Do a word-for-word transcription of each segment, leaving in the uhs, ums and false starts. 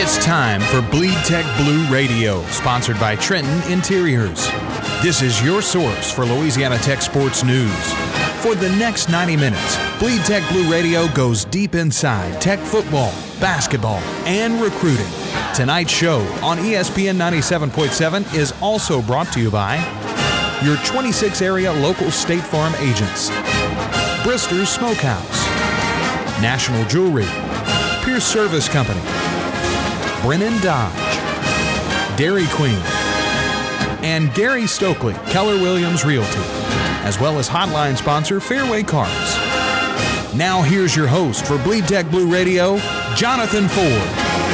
It's time for Bleed Tech Blue Radio, sponsored by Trenton Interiors. This is your source for Louisiana Tech sports news. For the next ninety minutes, Bleed Tech Blue Radio goes deep inside Tech football, basketball, and recruiting. Tonight's show on E S P N ninety-seven point seven is also brought to you by your twenty-six area local State Farm agents, Brister's Smokehouse, National Jewelry, Pierce Service Company, Brennan Dodge, Dairy Queen, and Gary Stokely, Keller Williams Realty, as well as hotline sponsor Fairway Cards. Now here's your host for Bleed Tech Blue Radio, Jonathan Ford.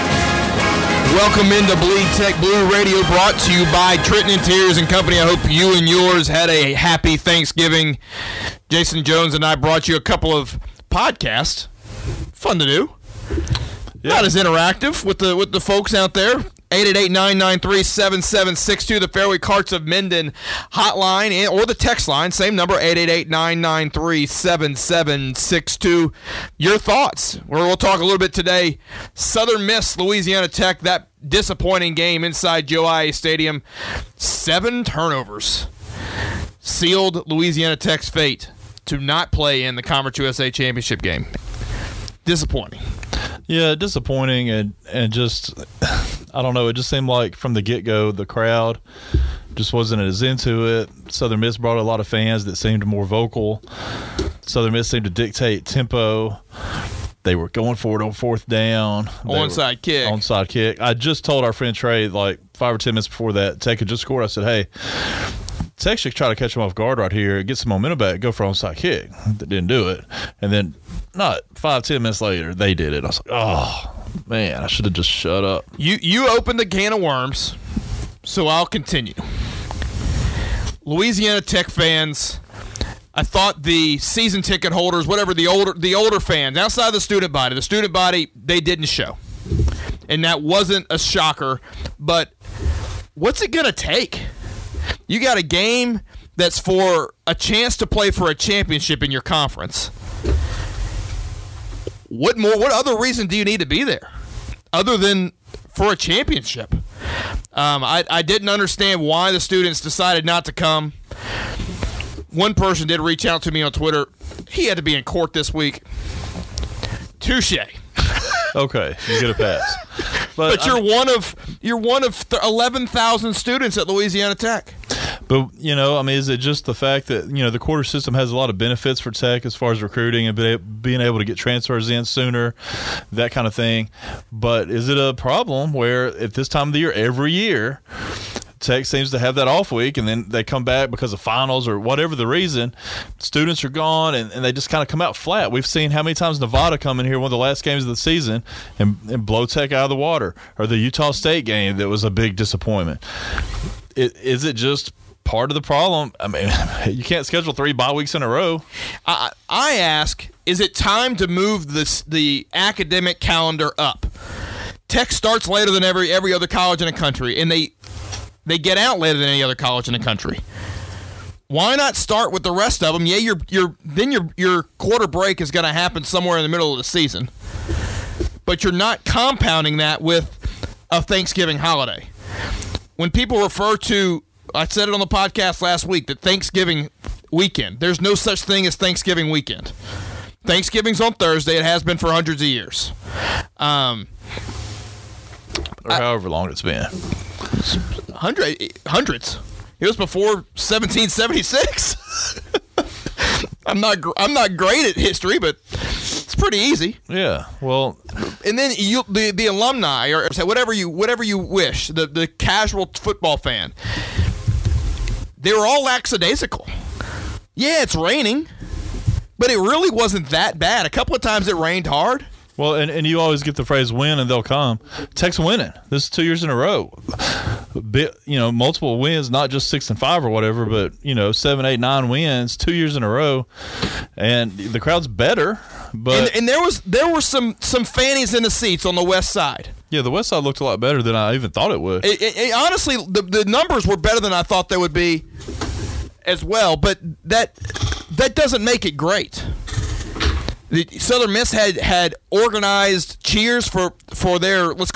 Welcome into Bleed Tech Blue Radio, brought to you by Trenton Interiors and Company. I hope you and yours had a happy Thanksgiving. Jason Jones and I brought you a couple of podcasts. Fun to do. Yeah. Not as interactive with the with the folks out there. eight eight eight, nine nine three, seven seven six two, the Fairway Carts of Minden hotline, and, or the text line, same number, eight eight eight, nine nine three, seven seven six two. Your thoughts. We'll talk a little bit today. Southern Miss, Louisiana Tech, that disappointing game inside Joe I A Stadium. Seven turnovers sealed Louisiana Tech's fate to not play in the Conference U S A Championship game. Disappointing. Yeah, disappointing, and, and just, I don't know, it just seemed like from the get-go the crowd just wasn't as into it. Southern Miss brought a lot of fans that seemed more vocal. Southern Miss seemed to dictate tempo. They were going for it on fourth down. Onside kick. Onside kick. I just told our friend Trey, like five or ten minutes before that, Tech had just scored. I said, hey, Tech should try to catch them off guard right here, get some momentum back, go for onside kick. They didn't do it. And then not five, ten minutes later, they did it. I was like, oh, man, I should have just shut up. You you opened the can of worms, so I'll continue. Louisiana Tech fans, I thought the season ticket holders, whatever, the older the older fans, outside the student body, the student body, they didn't show. And that wasn't a shocker, but what's it going to take? You got a game that's for a chance to play for a championship in your conference. What more? What other reason do you need to be there other than for a championship? Um, I, I didn't understand why the students decided not to come. One person did reach out to me on Twitter. He had to be in court this week. Touche. Okay, you get a pass. But, but you're I'm, one of you're one of eleven thousand students at Louisiana Tech. But, you know, I mean, is it just the fact that, you know, the quarter system has a lot of benefits for Tech as far as recruiting and be, being able to get transfers in sooner, that kind of thing. But is it a problem where at this time of the year, every year, Tech seems to have that off week, and then they come back because of finals or whatever the reason, students are gone, and, and they just kind of come out flat. We've seen how many times Nevada come in here one of the last games of the season and, and blow Tech out of the water, or the Utah State game that was a big disappointment. It, is it just part of the problem? I mean, you can't schedule three bye weeks in a row. I, I ask, is it time to move this the academic calendar up? Tech starts later than every every other college in the country, and they they get out later than any other college in the country. Why not start with the rest of them? Yeah, your your then your your quarter break is going to happen somewhere in the middle of the season, but you're not compounding that with a Thanksgiving holiday. When people refer to, I said it on the podcast last week, that Thanksgiving weekend, there's no such thing as Thanksgiving weekend. Thanksgiving's on Thursday. It has been for hundreds of years. Um, or however I, long it's been. Hundred, hundreds. It was before seventeen seventy-six. I'm not I'm not great at history, but it's pretty easy. Yeah. Well, and then you the, the alumni, or whatever you whatever you wish, the the casual football fan, they were all lackadaisical. Yeah, it's raining, but it really wasn't that bad. A couple of times it rained hard. Well, and, and you always get the phrase "win and they'll come." Tech's winning. This is two years in a row. Bit, you know, multiple wins, not just six and five or whatever, but you know, seven, eight, nine wins, two years in a row, and the crowd's better. But and, and there was there were some some fannies in the seats on the west side. Yeah, the west side looked a lot better than I even thought it would. It, it, it, honestly, the the numbers were better than I thought they would be, as well. But that that doesn't make it great. The Southern Miss had, had organized cheers for, for their, let's call it,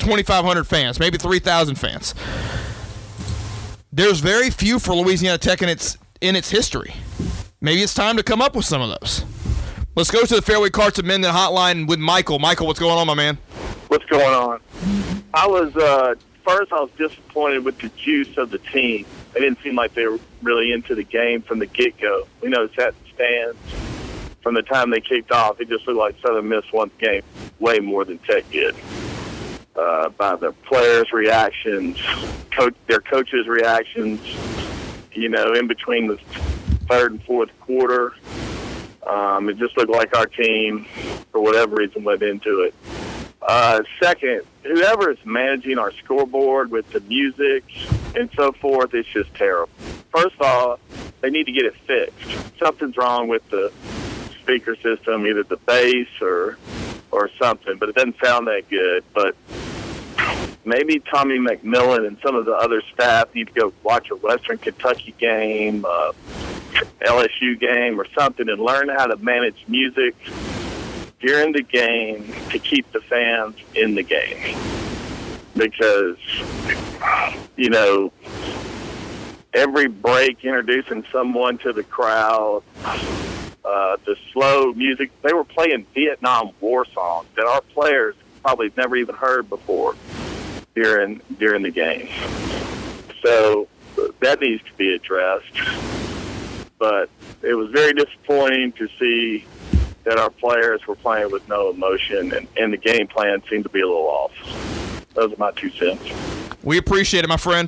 twenty-five hundred fans, maybe three thousand fans. There's very few for Louisiana Tech in its in its history. Maybe it's time to come up with some of those. Let's go to the Fairway Carts and Minden hotline with Michael. Michael, what's going on, my man? What's going on? I was, uh, first I was disappointed with the juice of the team. They didn't seem like they were really into the game from the get-go. We noticed that in the stands. From the time they kicked off, it just looked like Southern Miss won the game way more than Tech did. Uh, by their players' reactions, coach, their coaches' reactions, you know, in between the third and fourth quarter. Um, it just looked like our team, for whatever reason, went into it. Uh, second, whoever is managing our scoreboard with the music and so forth, it's just terrible. First of all, they need to get it fixed. Something's wrong with the speaker system, either the bass or or something, but it doesn't sound that good. But maybe Tommy McMillan and some of the other staff need to go watch a Western Kentucky game, uh, L S U game or something, and learn how to manage music during the game to keep the fans in the game. Because, you know, every break introducing someone to the crowd, uh, the slow music, they were playing Vietnam War songs that our players probably never even heard before during during the game. So that needs to be addressed. But it was very disappointing to see that our players were playing with no emotion, and, and the game plan seemed to be a little off. Those are my two cents. We appreciate it, my friend.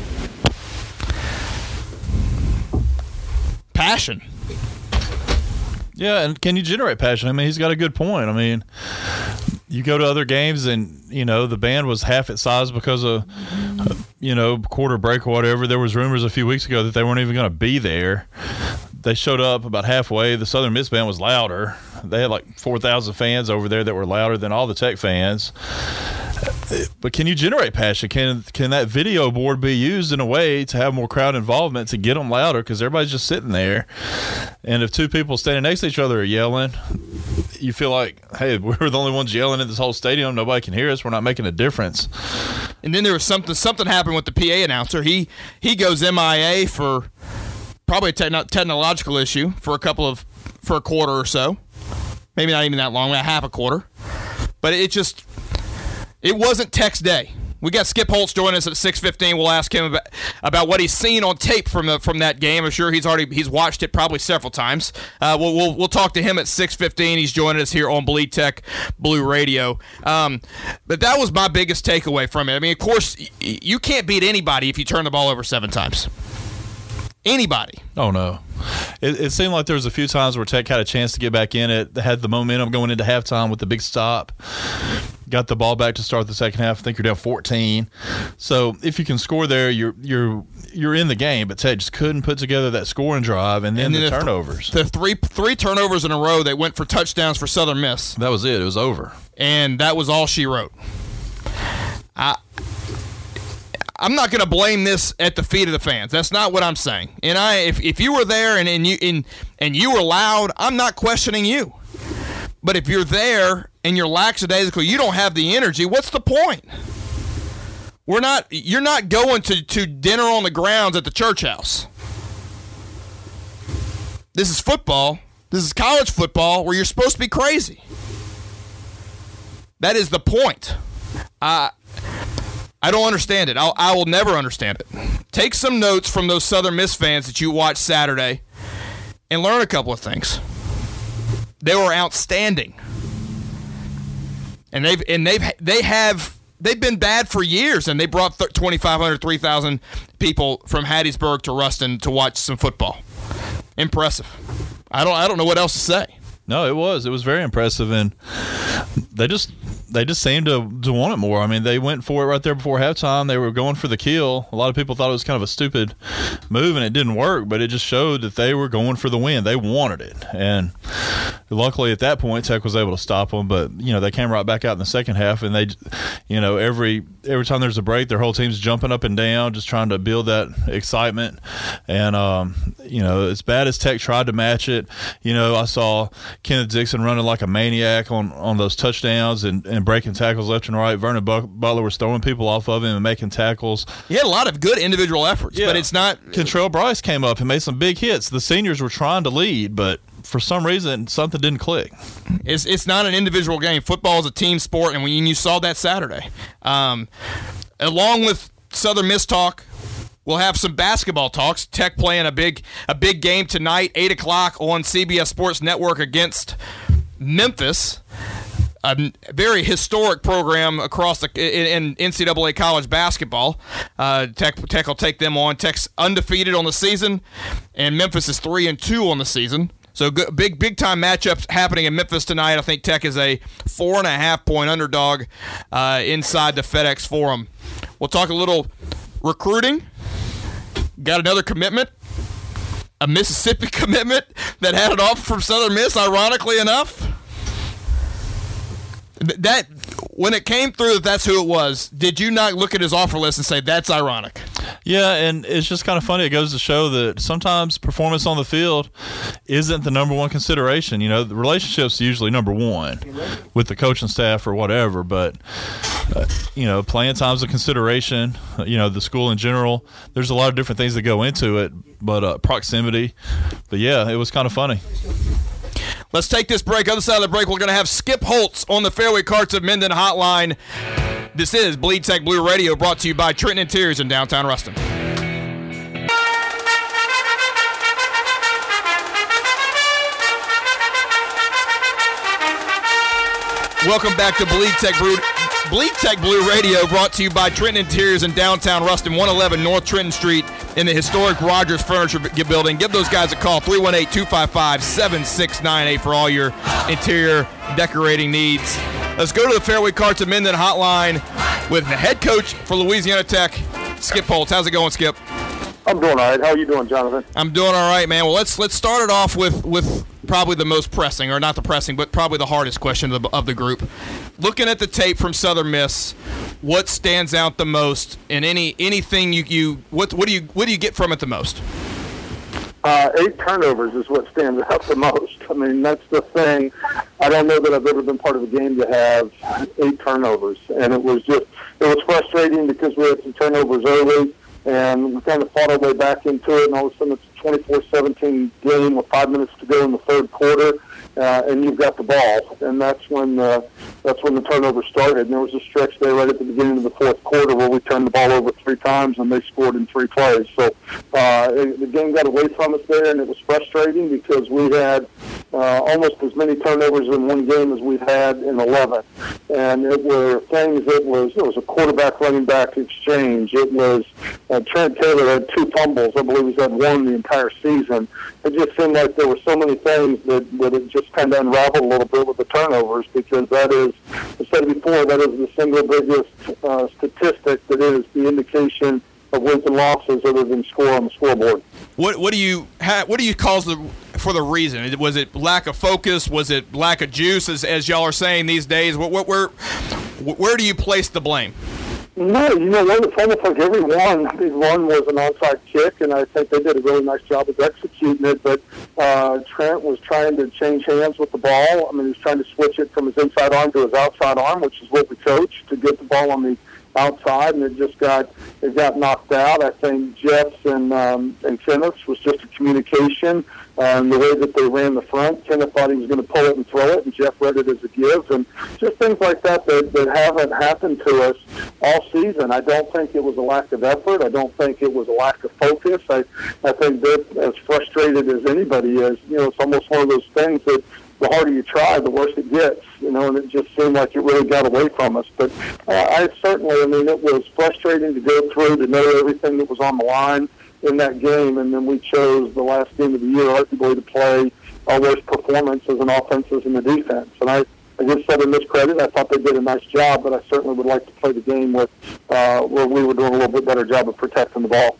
Passion. Yeah, and can you generate passion? I mean, he's got a good point. I mean, you go to other games and, you know, the band was half its size because of, you know, quarter break or whatever. There was rumors a few weeks ago that they weren't even going to be there. They showed up about halfway. The Southern Miss band was louder. They had like four thousand fans over there that were louder than all the Tech fans. But can you generate passion? Can can that video board be used in a way to have more crowd involvement to get them louder? Because everybody's just sitting there. And if two people standing next to each other are yelling, you feel like, hey, we're the only ones yelling in this whole stadium. Nobody can hear us. We're not making a difference. And then there was something something happened with the P A announcer. He he goes M I A for probably a techno- technological issue for a couple of for a quarter or so. Maybe not even that long, about half a quarter. But it just it wasn't Tech's day. We got Skip Holtz joining us at six fifteen. We'll ask him about, about what he's seen on tape from the, from that game. I'm sure he's already he's watched it probably several times. Uh, we'll, we'll we'll talk to him at six fifteen. He's joining us here on Bleed Tech Blue Radio. Um, but that was my biggest takeaway from it. I mean, of course, y- you can't beat anybody if you turn the ball over seven times. Anybody. Oh, no. It, it seemed like there was a few times where Tech had a chance to get back in it. They had the momentum going into halftime with the big stop. Got the ball back to start the second half. I think you're down fourteen. So if you can score there, you're you're you're in the game. But Tech just couldn't put together that scoring drive, and then, and then the, the turnovers. The three three turnovers in a row that went for touchdowns for Southern Miss. That was it. It was over. And that was all she wrote. I. I'm not going to blame this at the feet of the fans. That's not what I'm saying. And I, if, if you were there and, and you and, and you were loud, I'm not questioning you. But if you're there and you're lackadaisical, you don't have the energy, what's the point? We're not. You're not going to, to dinner on the grounds at the church house. This is football. This is college football where you're supposed to be crazy. That is the point. I. I don't understand it. I'll, I will never understand it. Take some notes from those Southern Miss fans that you watched Saturday and learn a couple of things. They were outstanding. And they've and they've they have they've been bad for years, and they brought twenty-five hundred, three thousand people from Hattiesburg to Ruston to watch some football. Impressive. I don't I don't know what else to say. No, it was. It was very impressive, and they just they just seemed to, to want it more. I mean, they went for it right there before halftime. They were going for the kill. A lot of people thought it was kind of a stupid move, and it didn't work, but it just showed that they were going for the win. They wanted it, and luckily at that point Tech was able to stop them, but you know they came right back out in the second half, and they, you know, every every time there's a break, their whole team's jumping up and down, just trying to build that excitement. And um, you know, as bad as Tech tried to match it, you know, I saw Kenneth Dixon running like a maniac on, on those touchdowns and, and breaking tackles left and right. Vernon Butler was throwing people off of him and making tackles. He had a lot of good individual efforts, yeah. but it's not. Kentrell Bryce came up and made some big hits. The seniors were trying to lead, but for some reason, something didn't click. It's it's not an individual game. Football is a team sport, and when you saw that Saturday. Um, along with Southern Miss talk, we'll have some basketball talks. Tech playing a big a big game tonight, eight o'clock on C B S Sports Network against Memphis. A very historic program across the in, in N C double A college basketball. Uh, Tech Tech will take them on. Tech's undefeated on the season, and Memphis is three and two on the season. So good, big big time matchups happening in Memphis tonight. I think Tech is a four and a half point underdog uh, inside the FedEx Forum. We'll talk a little recruiting. Got another commitment, a Mississippi commitment that had it off from Southern Miss. Ironically enough. That when it came through that that's who it was, did you not look at his offer list and say that's ironic? Yeah, and it's just kind of funny. It goes to show that sometimes performance on the field isn't the number one consideration. You know, the relationship's usually number one with the coaching staff or whatever, but, uh, you know, playing time's a consideration. Uh, you know, the school in general, there's a lot of different things that go into it, but uh, proximity. But, yeah, it was kind of funny. Let's take this break. Other side of the break, we're going to have Skip Holtz on the Fairway Carts of Minden Hotline. This is Bleed Tech Blue Radio, brought to you by Trenton Interiors in downtown Ruston. Welcome back to Bleed Tech Blue, Bleed Tech Blue Radio, brought to you by Trenton Interiors in downtown Ruston, one eleven North Trenton Street in the historic Rogers Furniture Building. Give those guys a call, three one eight, two five five, seven six nine eight for all your interior decorating needs. Let's go to the Fairway Carts of Minden Hotline with the head coach for Louisiana Tech, Skip Holtz. How's it going, Skip? I'm doing all right. How are you doing, Jonathan? I'm doing all right, man. Well, let's let's start it off with, with probably the most pressing, or not the pressing, but probably the hardest question of the, of the group. Looking at the tape from Southern Miss, what stands out the most, and any anything you, you what what do you what do you get from it the most? Uh, eight turnovers is what stands out the most. I mean, that's the thing. I don't know that I've ever been part of a game to have eight turnovers, and it was just it was frustrating because we had some turnovers early. And we kind of fought our way back into it, and all of a sudden it's a twenty-four seventeen game with five minutes to go in the third quarter, uh, and you've got the ball. And that's when uh, that's when the turnover started. And there was a stretch there right at the beginning of the fourth quarter where we turned the ball over three times, and they scored in three plays. So uh, it, the game got away from us there, and it was frustrating because we had uh, almost as many turnovers in one game as we've had in eleven. And it were things that was, it was a quarterback running back exchange. It was uh, Trent Taylor had two fumbles. I believe he's had one the entire season. It just seemed like there were so many things that, that it just kind of unraveled a little bit with the turnovers, because that is, I said before, that is the single biggest uh, statistic that is the indication of wins and losses other than score on the scoreboard. What what do you ha, what do you cause the for the reason? Was it lack of focus? Was it lack of juice, as as y'all are saying these days? What, what where where do you place the blame? No, you know what? It's almost like every one. I mean, one was an onside kick, and I think they did a really nice job of executing it. But uh, Trent was trying to change hands with the ball. I mean, he was trying to switch it from his inside arm to his outside arm, which is what we coach, to get the ball on the outside, and it just got it got knocked out. I think Jeff's and um, and Kenneth's was just a communication. Um, the way that they ran the front, Kenneth thought he was going to pull it and throw it, and Jeff read it as a give, and just things like that, that that haven't happened to us all season. I don't think it was a lack of effort. I don't think it was a lack of focus. I I think they're as frustrated as anybody is. You know, it's almost one of those things that the harder you try, the worse it gets, you know, and it just seemed like it really got away from us. But uh, I certainly, I mean, it was frustrating to go through, to know everything that was on the line in that game, and then we chose the last game of the year, arguably, to play our worst performance as an offense as in the defense. And I, I give Southern Miss credit. I thought they did a nice job, but I certainly would like to play the game with uh, where we were doing a little bit better job of protecting the ball.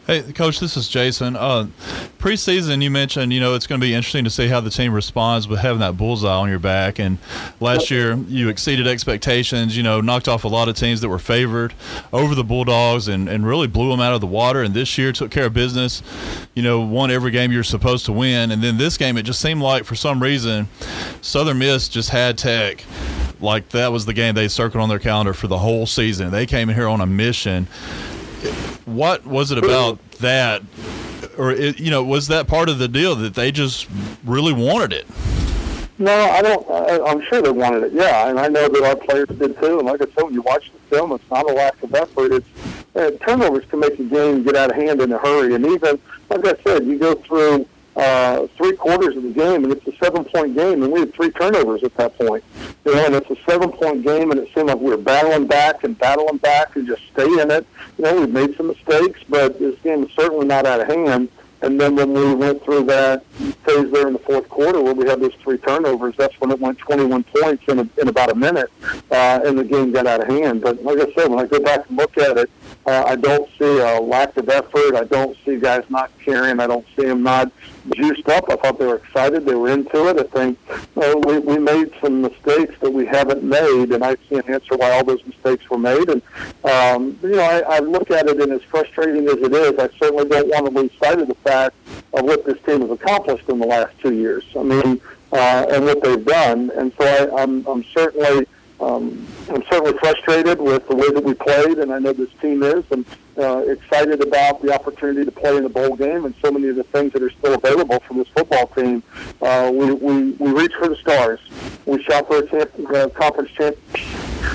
Hey, Coach, this is Jason. Uh, preseason, you mentioned, you know, it's going to be interesting to see how the team responds with having that bullseye on your back. And last year, you exceeded expectations, you know, knocked off a lot of teams that were favored over the Bulldogs and, and really blew them out of the water. And this year took care of business, you know, won every game you're supposed to win. And then this game, it just seemed like for some reason Southern Miss just had Tech. Like that was the game they circled on their calendar for the whole season. They came in here on a mission. What was it about that, or it, you know, was that part of the deal that they just really wanted it? No, I don't. I, I'm sure they wanted it. Yeah, and I know that our players did too. And like I said, when you watch the film, it's not a lack of effort. It's uh, turnovers can make a game get out of hand in a hurry. And even like I said, you go through uh, three quarters of the game, and it's a seven-point game, and we had three turnovers at that point. You know, and it's a seven-point game, and it seemed like we were battling back and battling back and just stay in it. You know, we've made some mistakes, but this game is certainly not out of hand. And then when we went through that phase there in the fourth quarter where we had those three turnovers, that's when it went twenty-one points in, a, in about a minute, uh, and the game got out of hand. But like I said, when I go back and look at it, uh, I don't see a lack of effort. I don't see guys not caring. I don't see them not juiced up. I thought they were excited. They were into it. I think uh, we, we made some mistakes that we haven't made, and I can't answer why all those mistakes were made. And, um, you know, I, I look at it, and as frustrating as it is, I certainly don't want to lose sight of the fact of what this team has accomplished in the last two years. I mean, uh, and what they've done. And so I, I'm, I'm certainly um, I'm certainly frustrated with the way that we played, and I know this team is, and uh, excited about the opportunity to play in the bowl game and so many of the things that are still available from this football team. Uh, we, we, we reached for the stars. We shot for a champ, uh, conference championship.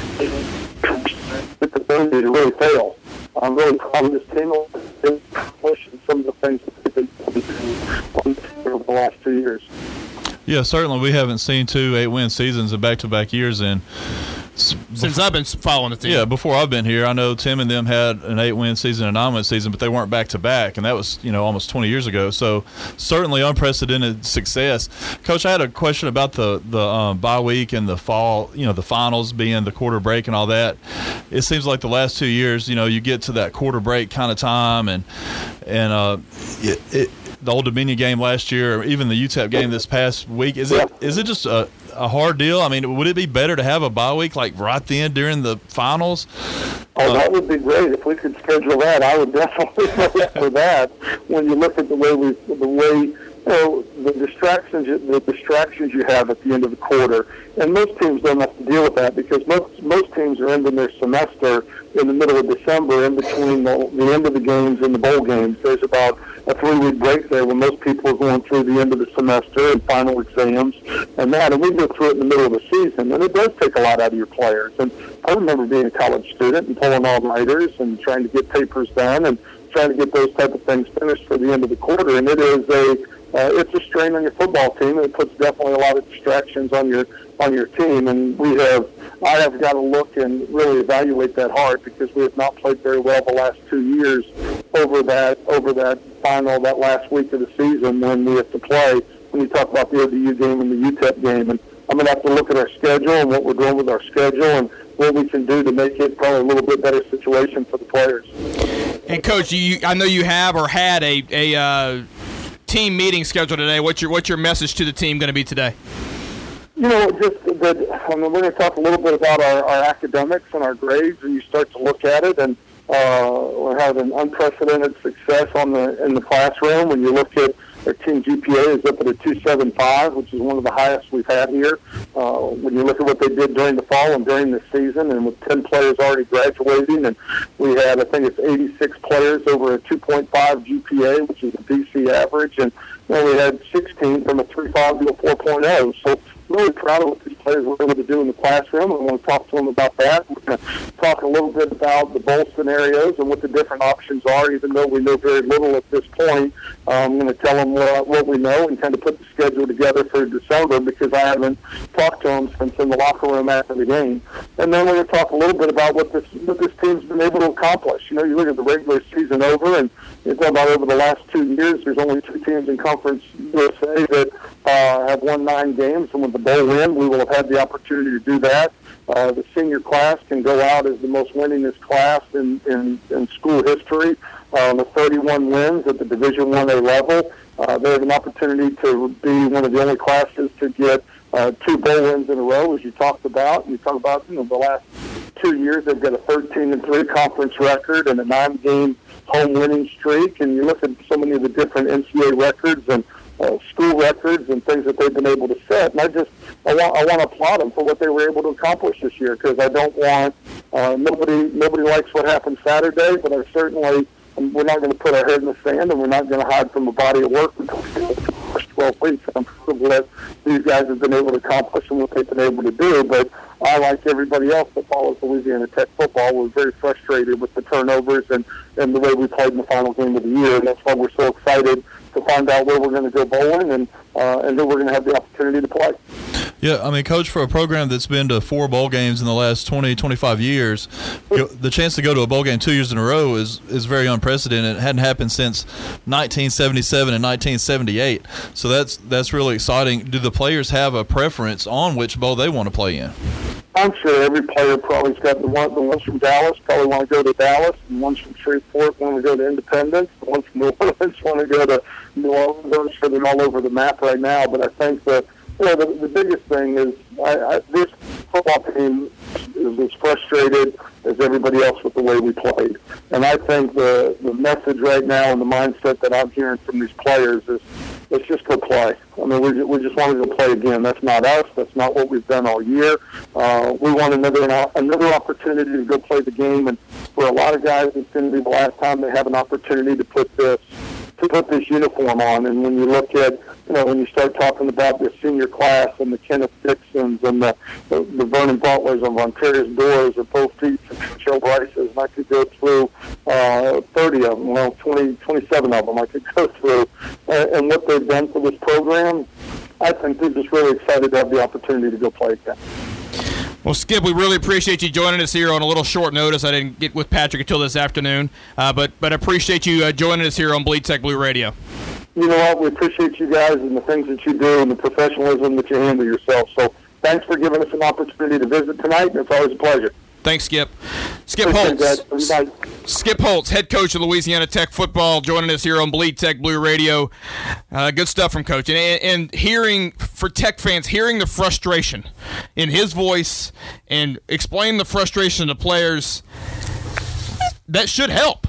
It's the ability to really fail. I'm really proud of this team and some of the things that they've done over the last two years. Yeah, certainly we haven't seen two eight-win seasons in back-to-back years in since I've been following the team. Yeah, before I've been here. I know Tim and them had an eight-win season and a nine-win season, but they weren't back-to-back, and that was, you know, almost twenty years ago. So certainly unprecedented success. Coach, I had a question about the, the um, bye week and the fall, you know, the finals being the quarter break and all that. It seems like the last two years, you know, you get to that quarter break kind of time, and, and uh, it, it the Old Dominion game last year, or even the U T E P game this past week, is it is it just a, a hard deal? I mean, would it be better to have a bye week like right then during the finals? Oh, that would be great if we could schedule that. I would definitely vote for that. When you look at the way we, the way you know, the distractions, the distractions you have at the end of the quarter, and most teams don't have to deal with that because most most teams are ending their semester in the middle of December, in between the, the end of the games and the bowl games. There's about a three-week break there when most people are going through the end of the semester and final exams and that, and we go through it in the middle of the season, and it does take a lot out of your players. And I remember being a college student and pulling all-nighters and trying to get papers done and trying to get those type of things finished for the end of the quarter, and it is a uh, it's a strain on your football team, and it puts definitely a lot of distractions on your on your team, and we have I have got to look and really evaluate that hard because we have not played very well the last two years over that over that final, that last week of the season when we have to play, when you talk about the O D U game and the U T E P game. And I'm going to have to look at our schedule and what we're doing with our schedule and what we can do to make it probably a little bit better situation for the players. And, Coach, you, I know you have or had a, a uh, team meeting scheduled today. What's your, what's your message to the team going to be today? You know, just that I mean, we're going to talk a little bit about our, our academics and our grades, and you start to look at it, and uh, we're having unprecedented success on the in the classroom. When you look at our team G P A is up at a two seventy-five, which is one of the highest we've had here. Uh, when you look at what they did during the fall and during the season, and with ten players already graduating, and we had, I think it's eighty-six players over a two point five G P A, which is a B C average, and you know, we had sixteen from a three point five to a four point oh. So really proud of what these players were able to do in the classroom. I want to talk to them about that. We're going to talk a little bit about the bowl scenarios and what the different options are, even though we know very little at this point. Uh, I'm going to tell them what, what we know and kind of put the schedule together for December because I haven't talked to them since in the locker room after the game. And then we're going to talk a little bit about what this what this team's been able to accomplish. You know, you look at the regular season over, and you talk about over the last two years, there's only two teams in Conference U S A that uh, have won nine games, and with the bowl win, we will have had the opportunity to do that. Uh, the senior class can go out as the most winningest class in, in, in school history uh, with thirty-one wins at the Division one A level. Uh, they have an opportunity to be one of the only classes to get uh, two bowl wins in a row, as you talked about. You talk about you know the last two years, they've got a thirteen and three conference record and a nine-game home winning streak. And you look at so many of the different N C double A records and uh, school records and things that they've been able to set. And I just I want I want to applaud them for what they were able to accomplish this year, because I don't want uh, nobody nobody likes what happened Saturday, but I certainly. We're not going to put our head in the sand, and we're not going to hide from a body of work until the first twelve weeks. I'm proud of what these guys have been able to accomplish and what they've been able to do. But I, like everybody else that follows Louisiana Tech football, was very frustrated with the turnovers and, and the way we played in the final game of the year. And that's why we're so excited to find out where we're going to go bowling and, uh, and then we're going to have the opportunity to play. Yeah, I mean, Coach, for a program that's been to four bowl games in the last twenty, twenty-five years, the chance to go to a bowl game two years in a row is, is very unprecedented. It hadn't happened since nineteen seventy-seven and nineteen seventy-eight. So that's that's really exciting. Do the players have a preference on which bowl they want to play in? I'm sure every player probably's got the, one, the ones from Dallas probably want to go to Dallas, and ones from Shreveport want to go to Independence, the ones from New Orleans want to go to New Orleans. I'm sure they're all over the map right now, but I think that you know, the, the biggest thing is I, I, this football team is as frustrated as everybody else with the way we played. And I think the, the message right now and the mindset that I'm hearing from these players is let's just go play. I mean, we, we just want to go play again. That's not us. That's not what we've done all year. Uh, we want another another opportunity to go play the game. And for a lot of guys, it's going to be the last time they have an opportunity to put this to put this uniform on. And when you look at, you know, when you start talking about the senior class and the Kenneth Dixons and the, the, the Vernon Butlers and Vontarius Doors and Bo Feets and Joe Bryces, and I could go through uh, thirty of them, well, twenty, twenty-seven of them I could go through. Uh, and what they've done for this program, I think they're just really excited to have the opportunity to go play again. Well, Skip, we really appreciate you joining us here on a little short notice. I didn't get with Patrick until this afternoon, uh, but but I appreciate you uh, joining us here on Bleed Tech Blue Radio. You know what? We appreciate you guys and the things that you do and the professionalism that you handle yourself. So thanks for giving us an opportunity to visit tonight. It's always a pleasure. Thanks, Skip. Skip Holtz. Guys. Skip Holtz, head coach of Louisiana Tech football, joining us here on Bleed Tech Blue Radio. Uh, good stuff from Coach. And, and hearing, for Tech fans, hearing the frustration in his voice and explaining the frustration to players, that should help.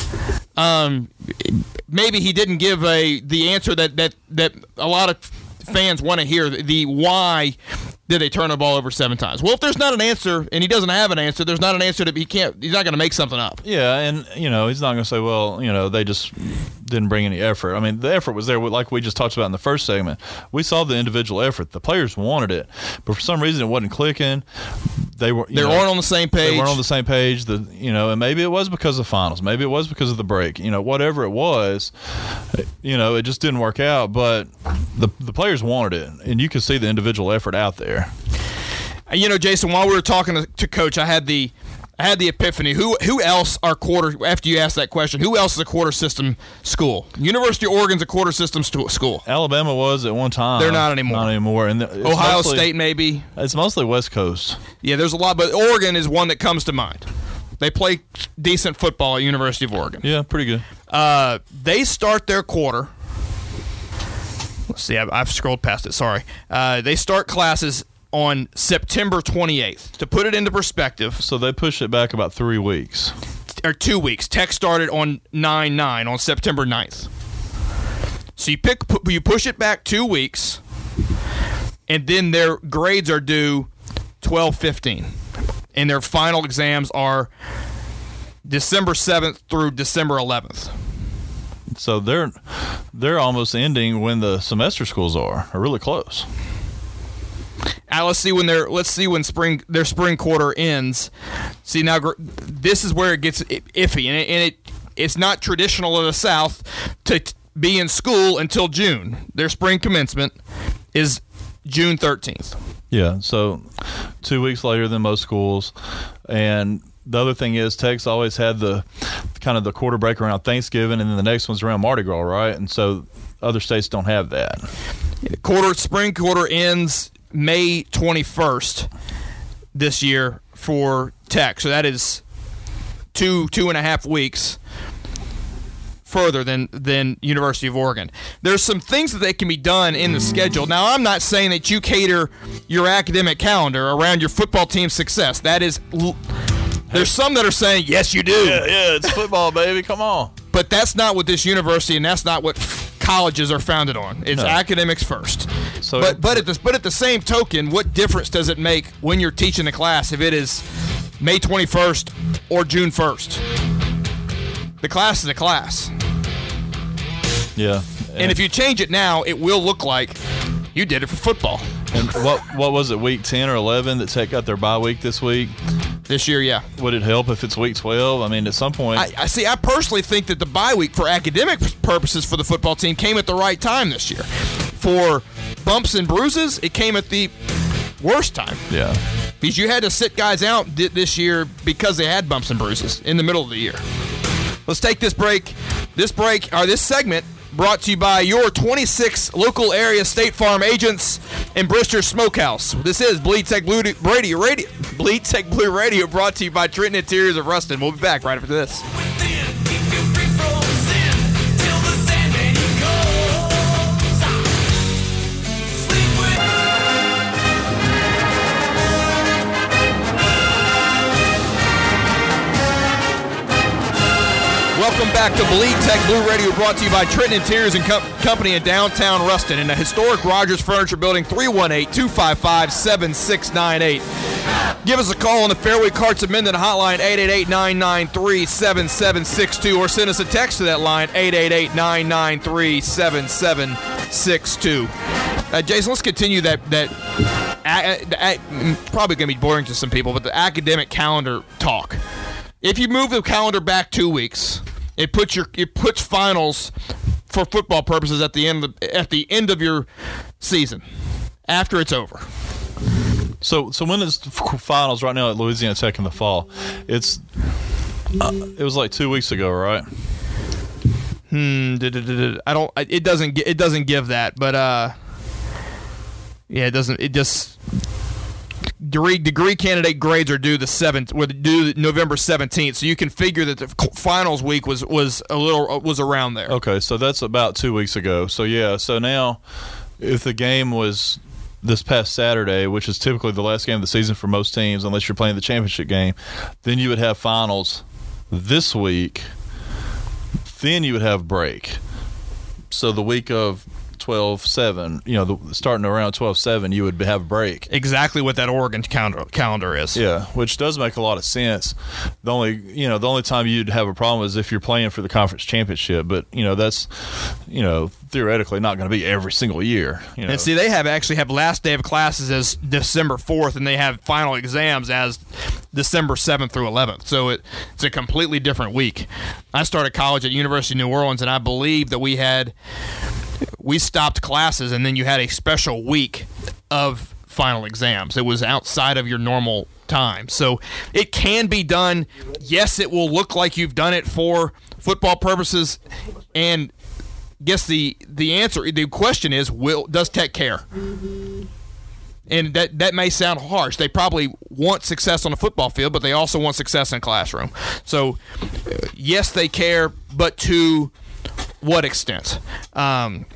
Um, maybe he didn't give a the answer that, that, that a lot of fans want to hear, the, the why did they turn the ball over seven times? Well, if there's not an answer, and he doesn't have an answer, there's not an answer that he can't. He's not going to make something up. Yeah, and you know he's not going to say, well, you know, they just didn't bring any effort. I mean, the effort was there, like we just talked about in the first segment. We saw the individual effort. The players wanted it, but for some reason it wasn't clicking. They were they weren't on the same page. They weren't on the same page. The you know, and maybe it was because of finals. Maybe it was because of the break. You know, whatever it was, you know, it just didn't work out. But the the players wanted it, and you could see the individual effort out there. You know, Jason, while we were talking to, to Coach, I had the I had the epiphany. Who who else are quarter? After you asked that question, who else is a quarter system school? University of Oregon's a quarter system st- school. Alabama was at one time. They're not anymore. Not anymore. And Ohio mostly, State maybe. It's mostly West Coast. Yeah, there's a lot, but Oregon is one that comes to mind. They play decent football at University of Oregon. Yeah, pretty good. Uh, they start their quarter. Let's see, I've, I've scrolled past it. Sorry. Uh, they start classes on September twenty-eighth. To put it into perspective, so they pushed it back about three weeks. Or two weeks. Tech started on nine nine on September ninth. So you pick, you push it back two weeks, and then their grades are due twelve fifteen. And their final exams are December seventh through December eleventh. So they're they're almost ending when the semester schools are, are really close. Now let's see when their let's see when spring their spring quarter ends. See now, this is where it gets iffy, and it, and it it's not traditional in the South to t- be in school until June. Their spring commencement is June thirteenth. Yeah, so two weeks later than most schools, and the other thing is Tech's always had the kind of the quarter break around Thanksgiving, and then the next one's around Mardi Gras, right? And so other states don't have that. quarter spring quarter ends May twenty-first this year for Tech. So that is two two and a half weeks further than than University of Oregon. There's some things that they can be done in the schedule. Now, I'm not saying that you cater your academic calendar around your football team's success. That is, there's some that are saying, yes, you do. Yeah, yeah, it's football, baby. Come on. But that's not what this university, and that's not what colleges are founded on. It's No. academics first. So but but at the but at the same token, what difference does it make when you're teaching a class if it is May twenty-first or June first? The class is a class. Yeah. And if you change it now, it will look like you did it for football. And what what was it, week ten or eleven that Tech got their bye week this week? This year, yeah. Would it help if it's week twelve? I mean, at some point. I, I see. I personally think that the bye week for academic purposes for the football team came at the right time this year. For bumps and bruises, it came at the worst time. Yeah. Because you had to sit guys out this year because they had bumps and bruises in the middle of the year. Let's take this break. This break, or this segment, brought to you by your twenty-six local area State Farm agents and Brister Smokehouse. This is Bleed Tech Blue Radio, Radio, Bleed Tech Blue Radio, brought to you by Trenton Interiors of Ruston. We'll be back right after this. Welcome back to Bleed Tech Blue Radio, brought to you by Trenton Interiors and Co- Company in downtown Ruston in the historic Rogers Furniture Building, three one eight, two five five, seven six nine eight. Give us a call on the Fairway Carts and Minden hotline, eight eight eight, nine nine three, seven seven six two, or send us a text to that line, eight eight eight, nine nine three, seven seven six two. Uh, Jason, let's continue that, that a, a, a, probably going to be boring to some people, but the academic calendar talk. If you move the calendar back two weeks, it puts your it puts finals for football purposes at the end of the, at the end of your season, after it's over. So so when is finals right now at Louisiana Tech in the fall? It's uh, it was like two weeks ago, right? Hmm. I don't. It doesn't. It doesn't give that, but uh, yeah, it doesn't. It just. Degree, degree candidate grades are due the seventh, or due November seventeenth, so you can figure that the finals week was was a little was around there. Okay, so that's about two weeks ago. So yeah, so now if the game was this past Saturday, which is typically the last game of the season for most teams, unless you're playing the championship game, then you would have finals this week. Then you would have break. So the week of twelve seven, you know, the, starting around twelve seven, you would have a break. Exactly what that Oregon calendar, calendar is. Yeah, which does make a lot of sense. The only, you know, the only time you'd have a problem is if you're playing for the conference championship, but, you know, that's, you know, theoretically not going to be every single year. You know. And see, they have actually have last day of classes as December fourth, and they have final exams as December seventh through eleventh. So it, it's a completely different week. I started college at University of New Orleans, and I believe that we had we stopped classes, and then you had a special week of final exams. It was outside of your normal time. So it can be done. Yes, it will look like you've done it for football purposes, and guess the the answer, the question is, will does Tech care? And that that may sound harsh. They probably want success on the football field, but they also want success in the classroom. So, uh, yes, they care, but to what extent? Um,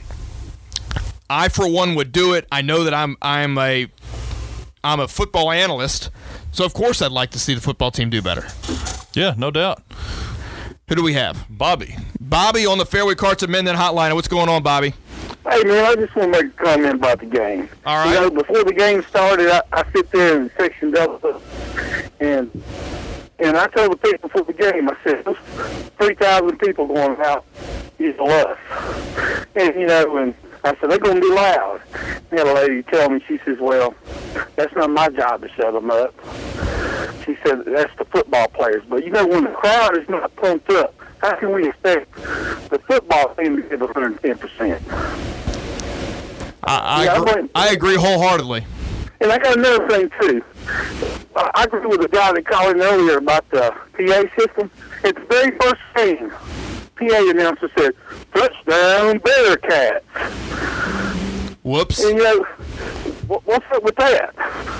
I, for one, would do it. I know that I'm I'm a I'm a football analyst, so of course I'd like to see the football team do better. Yeah, no doubt. Who do we have? Bobby. Bobby on the Fairway Carts and Minden hotline. What's going on, Bobby? Hey, man, I just want to make a comment about the game. All right. You know, before the game started, I, I sit there in section Delta, and and I told the people before the game, I said, there's three thousand people going out, you know, us. And, you know, and I said, they're going to be loud. And a lady tell me, she says, well, that's not my job to shut them up. She said, that's the football players. But, you know, when the crowd is not pumped up, how can we expect the football team to give one hundred ten percent? I, I, Yeah, agree, but- I agree wholeheartedly. And I got another thing, too. Uh, I agree with the guy that called in earlier about the P A system. At the very first game, P A announcer said, touchdown Bearcats. Whoops. And, you know, what, what's up with that?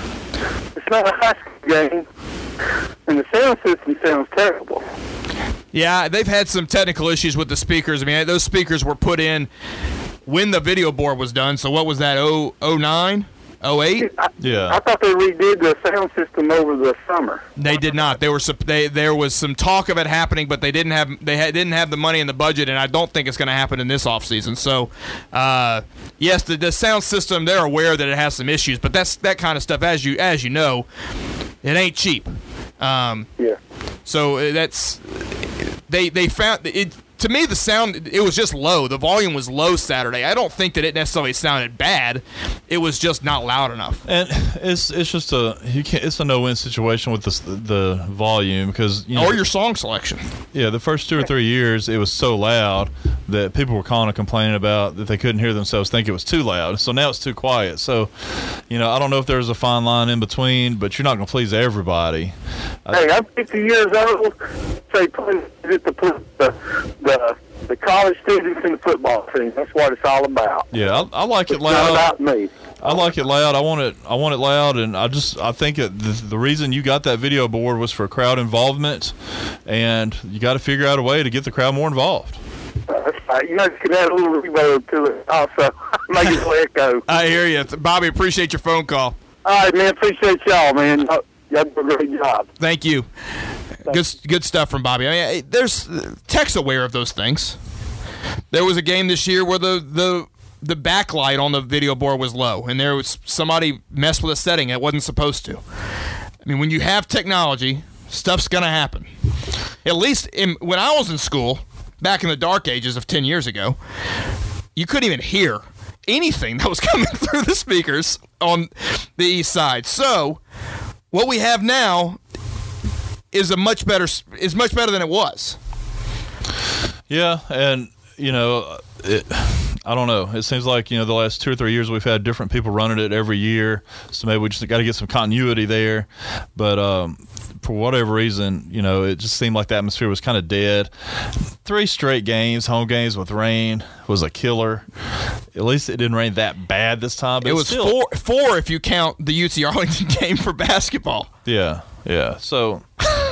It's not a high school game, and the sound system sounds terrible. Yeah, they've had some technical issues with the speakers. I mean, those speakers were put in when the video board was done. So what was that, oh nine, oh eight? I, Yeah. I thought they redid the sound system over the summer. They did not. They were they there was some talk of it happening, but they didn't have they had, didn't have the money in the budget, and I don't think it's going to happen in this offseason. So, uh, yes, the, the sound system, they're aware that it has some issues, but that's that kind of stuff, as you as you know, it ain't cheap. Um, Yeah. So that's they they found it. To me, the sound, it was just low. The volume was low Saturday. I don't think that it necessarily sounded bad. It was just not loud enough. And it's it's just a you can't it's a no-win situation with the the volume because you know, Or your song selection. yeah, the first two or three years it was so loud that people were calling and complaining about that they couldn't hear themselves, think it was too loud. So now it's too quiet. So, you know, I don't know if there's a fine line in between, but you're not going to please everybody. Hey, I'm fifty years old. Say, please, it to put the, the the college students in the football team. That's what it's all about. Yeah, I, I like it It's not loud. about me. I like it loud. I want it. I want it loud, and I just I think it, the, the reason you got that video board was for crowd involvement, and you got to figure out a way to get the crowd more involved. Uh, that's right. You know, you can add a little reverb to it also. Make it a little echo. I hear you. Bobby, appreciate your phone call. All right, man. Appreciate y'all, man. Y'all y'all do a great job. Thank you. Good, good stuff from Bobby. I mean, there's Tech's aware of those things. There was a game this year where the the the backlight on the video board was low, and there was somebody messed with a setting it wasn't supposed to. I mean, when you have technology, stuff's gonna happen. At least in, when I was in school, back in the dark ages of ten years ago, you couldn't even hear anything that was coming through the speakers on the east side. So, what we have now is a much better is much better than it was. Yeah, and you know, it, I don't know. It seems like you know the last two or three years we've had different people running it every year, so maybe we just got to get some continuity there. But um, for whatever reason, you know, it just seemed like the atmosphere was kind of dead. Three straight games, home games with rain, was a killer. At least it didn't rain that bad this time. But It was still, four four if you count the U T Arlington game for basketball. Yeah, yeah. So,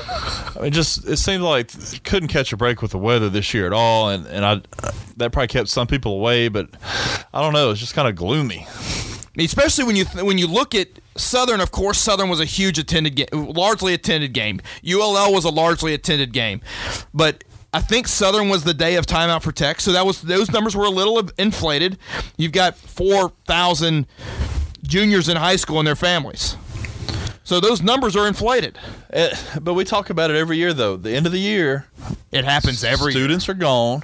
I mean, just it seemed like you couldn't catch a break with the weather this year at all, and and I that probably kept some people away. But I don't know, it's just kind of gloomy. Especially when you when you look at Southern. Of course, Southern was a huge attended game, largely attended game. U L L was a largely attended game, but I think Southern was the day of timeout for Tech, so that was those numbers were a little inflated. You've got four thousand juniors in high school and their families. So those numbers are inflated. Eh, but we talk about it every year, though. The end of the year, It happens every year. students are gone,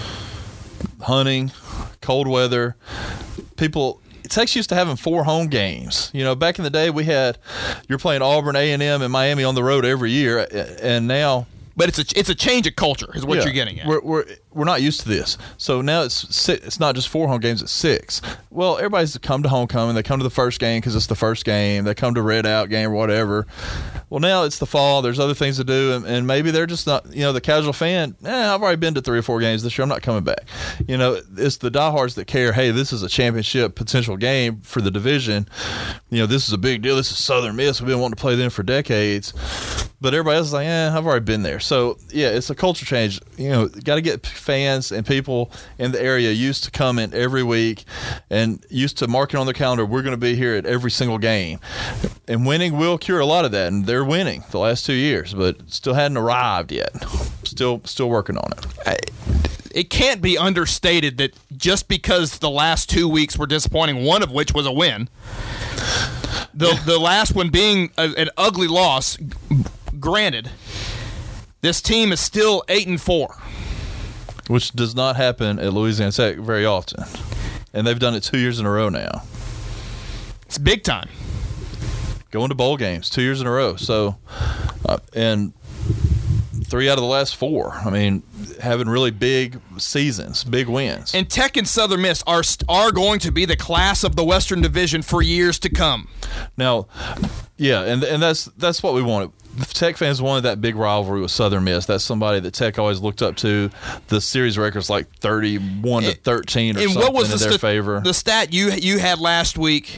hunting, cold weather. People, Tech's used to having four home games. You know, back in the day, we had you're playing Auburn, A and M, and Miami on the road every year, and now. But it's a it's a change of culture, is what Yeah, you're getting at. We're, we're we're not used to this. So now it's six, it's not just four home games; it's six. Well, everybody's come to homecoming. They come to the first game because it's the first game. They come to Red Out game or whatever. Well, now it's the fall. There's other things to do, and, and maybe they're just not. You know, the casual fan. Eh, I've already been to three or four games this year. I'm not coming back. You know, it's the diehards that care. Hey, this is a championship potential game for the division. You know, this is a big deal. This is Southern Miss. We've been wanting to play them for decades. But everybody else is like, eh, I've already been there. So, yeah, it's a culture change. You know, got to get fans and people in the area used to coming every week and used to marking on their calendar, we're going to be here at every single game. And winning will cure a lot of that, and they're winning the last two years, but still hadn't arrived yet. Still still working on it. It can't be understated that just because the last two weeks were disappointing, one of which was a win, the the last one being a, an ugly loss, granted, this team is still eight and four, Which does not happen at Louisiana Tech very often. And they've done it two years in a row now. It's big time. Going to bowl games two years in a row. So, uh, and three out of the last four. I mean, having really big seasons, big wins. And Tech and Southern Miss are are going to be the class of the Western Division for years to come. Now, yeah, and and that's that's what we want. Tech fans wanted that big rivalry with Southern Miss. That's somebody that Tech always looked up to. The series record's like thirty-one to thirteen or and something what was in the their st- favor. The stat you you had last week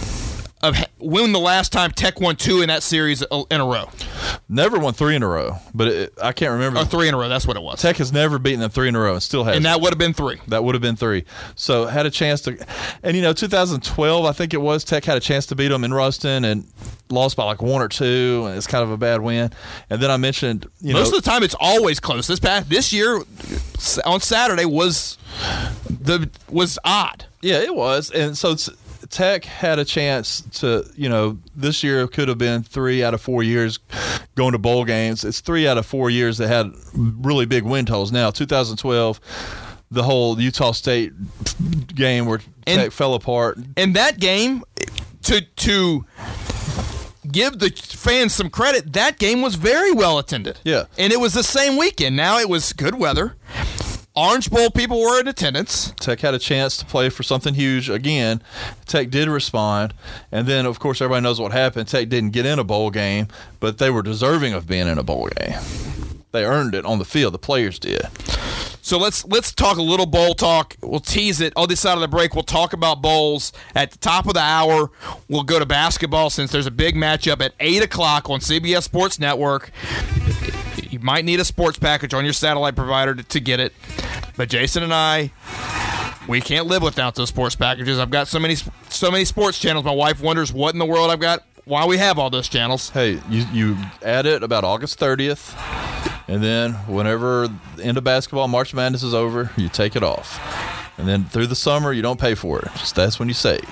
of when the last time Tech won two in that series in a row? Never won three in a row, but it, I can't remember. Or three in a row, that's what it was. Tech has never beaten them three in a row and still has. And that would have been three. That would have been three. So had a chance to, and you know, two thousand twelve, I think it was, Tech had a chance to beat them in Ruston and lost by like one or two, and it's kind of a bad win. And then I mentioned, you Most know, of the time it's always close. This past this year on Saturday was the was odd. yeah, it was. And so it's, Tech had a chance to, you know, this year could have been three out of four years going to bowl games. It's three out of four years that had really big win totals. Now, two thousand twelve, the whole Utah State game where And- Tech fell apart. And that game, to to give the fans some credit, that game was very well attended. Yeah. And it was the same weekend. Now it was good weather. Orange Bowl people were in attendance. Tech had a chance to play for something huge again. Tech did respond, and then of course everybody knows what happened. Tech didn't get in a bowl game, but they were deserving of being in a bowl game. They earned it on the field. The players did. So let's let's talk a little bowl talk. We'll tease it. On this side of the break, we'll talk about bowls. At the top of the hour, we'll go to basketball since there's a big matchup at eight o'clock on C B S Sports Network. You might need a sports package on your satellite provider to, to get it. But Jason and I, we can't live without those sports packages. I've got so many so many sports channels. My wife wonders what in the world I've got, why we have all those channels. Hey, you you add it about August thirtieth, and then whenever the end of basketball, March Madness is over, you take it off. And then through the summer, you don't pay for it. Just that's when you save.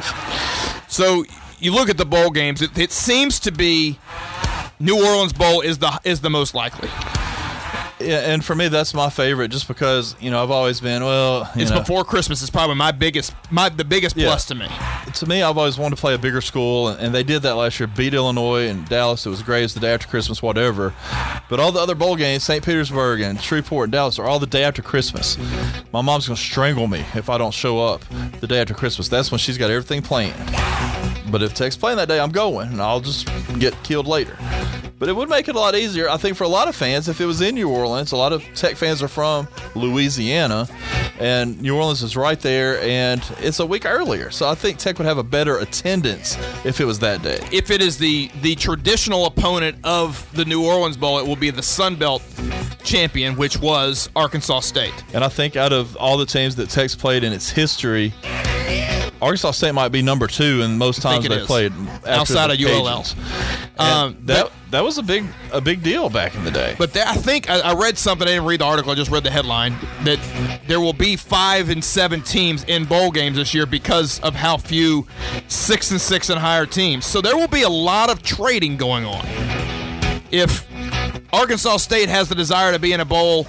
So you look at the bowl games. It, it seems to be New Orleans Bowl is the is the most likely. Yeah, and for me, that's my favorite, just because you know I've always been well. You It's know, before Christmas. It's probably my biggest my the biggest Yeah. plus to me. To me, I've always wanted to play a bigger school, and, and they did that last year. Beat Illinois and Dallas. It was great. It's the day after Christmas, whatever. But all the other bowl games, Saint Petersburg and Shreveport and Dallas, are all the day after Christmas. My mom's going to strangle me if I don't show up the day after Christmas. That's when she's got everything planned. But if Tech's playing that day, I'm going, and I'll just get killed later. But it would make it a lot easier, I think, for a lot of fans if it was in New Orleans. A lot of Tech fans are from Louisiana, and New Orleans is right there, and it's a week earlier. So I think Tech would have a better attendance if it was that day. If it is the the traditional opponent of the New Orleans Bowl, it will be the Sun Belt champion, which was Arkansas State. And I think out of all the teams that Tech's played in its history, Arkansas State might be number two in most times it they is. played after Outside the of U L L. Cajuns. Um, And that that was a big a big deal back in the day. But there, I think I, I read something. I didn't read the article. I just read the headline that there will be five and seven teams in bowl games this year because of how few six and six and higher teams. So there will be a lot of trading going on. If Arkansas State has the desire to be in a bowl,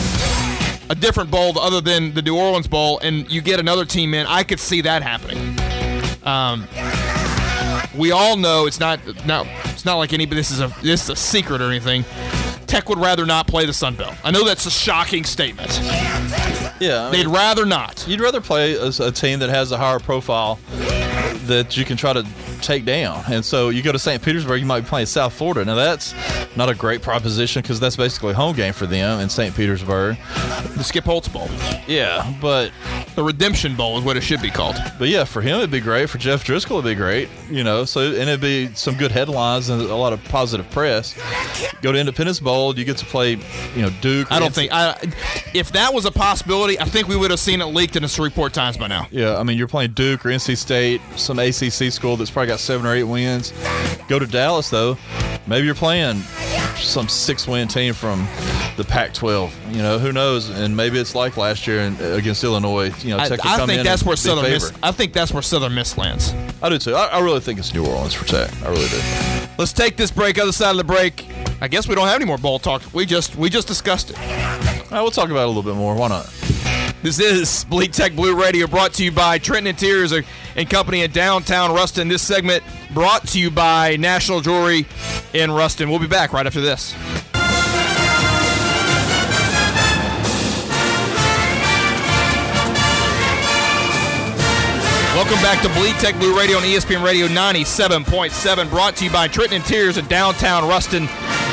a different bowl other than the New Orleans Bowl, and you get another team in, I could see that happening. Um, we all know it's not not it's not like anybody. This is a this is a secret or anything. Tech would rather not play the Sun Belt. I know that's a shocking statement. Yeah, I mean, They'd rather not. you'd rather play a, a team that has a higher profile that you can try to take down. And so you go to Saint Petersburg, you might be playing South Florida. Now that's not a great proposition because that's basically a home game for them in Saint Petersburg. The Skip Holtz Bowl, Yeah, but the Redemption Bowl is what it should be called. but yeah, for him it'd be great. For Jeff Driscoll it'd be great. You know, so and it'd be some good headlines and a lot of positive press. Go to Independence Bowl, you get to play, you know, Duke. I don't think I, if that was a possibility, I think we would have seen it leaked in the Shreveport Times by now. Yeah, I mean, you're playing Duke or N C State, some A C C school that's probably got seven or eight wins. Go to Dallas, though. Maybe you're playing some six-win team from the Pac twelve. You know, who knows? And maybe it's like last year in, against Illinois. You know, I, Tech could I come think in that's and where be Southern Miss. favored. I think that's where Southern Miss lands. I do too. I, I really think it's New Orleans for Tech. I really do. Let's take this break. Other side of the break. I guess we don't have any more bowl talk. We just we just discussed it. All right, we'll talk about it a little bit more. Why not? This is Bleed Tech Blue Radio, brought to you by Trenton Interiors and Company in downtown Ruston. This segment brought to you by National Jewelry in Ruston. We'll be back right after this. Welcome back to Bleed Tech Blue Radio on E S P N Radio ninety-seven point seven, brought to you by Trenton Interiors in downtown Ruston.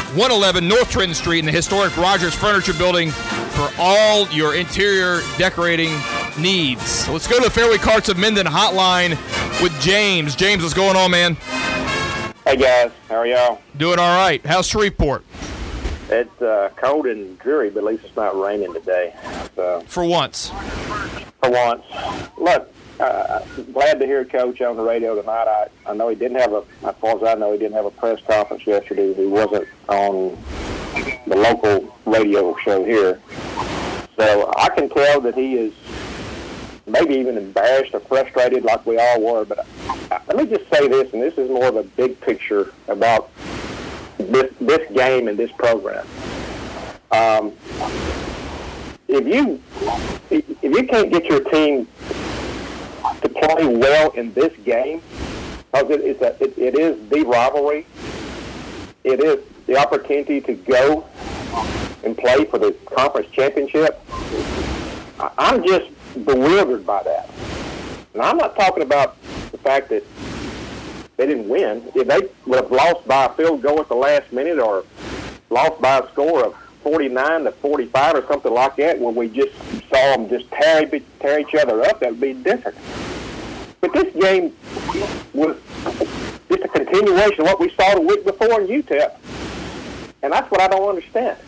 one eleven North Trenton Street in the historic Rogers Furniture Building for all your interior decorating needs. So let's go to the Fairway Carts of Minden hotline with James. James, what's going on, man? Hey, guys. How are y'all? Doing all right. How's Shreveport? It's uh, cold and dreary, but at least it's not raining today. So, for once. For once. Look, uh, glad to hear Coach on the radio tonight. I, I know he didn't have a, as far as I know, he didn't have a press conference yesterday. He wasn't on the local radio show here. So I can tell that he is maybe even embarrassed or frustrated like we all were. But I, let me just say this, and this is more of a big picture about this this game and this program. Um, if you if you can't get your team to play well in this game, because it, it's a, it, it is the rivalry, it is the opportunity to go and play for the conference championship, I, I'm just bewildered by that. And I'm not talking about the fact that they didn't win. If they would have lost by a field goal at the last minute or lost by a score of forty-nine to forty-five or something like that, where we just saw them just tear, tear each other up, that would be different. But this game was just a continuation of what we saw the week before in U T E P. And that's what I don't understand.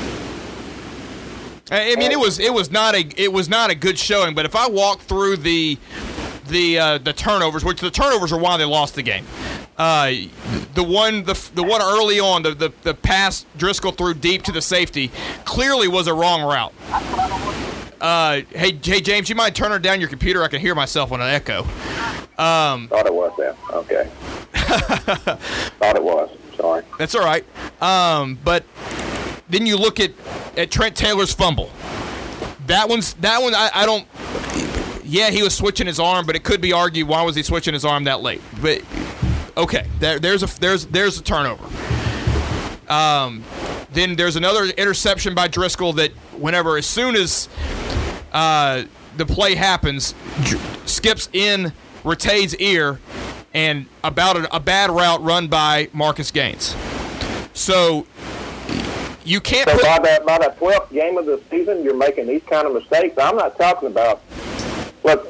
I mean, it was it was not a it was not a good showing. But if I walk through the the uh, the turnovers, which the turnovers are why they lost the game. Uh, the one the the one early on, the, the the pass Driscoll threw deep to the safety, clearly was a wrong route. Uh, hey hey James, you mind turning down your computer? I can hear myself on an echo. Um, Thought it was that. Okay. Thought it was. Sorry. That's all right. Um, but then you look at, at Trent Taylor's fumble. That one's that one. I, I don't. Yeah, he was switching his arm, but it could be argued why was he switching his arm that late. But okay, there, there's a there's there's a turnover. Um, then there's another interception by Driscoll that whenever as soon as uh, the play happens, skips in Rattay's ear, and about a, a bad route run by Marcus Gaines. So you can't. So put, by that by that twelfth game of the season, you're making these kind of mistakes. I'm not talking about. Look,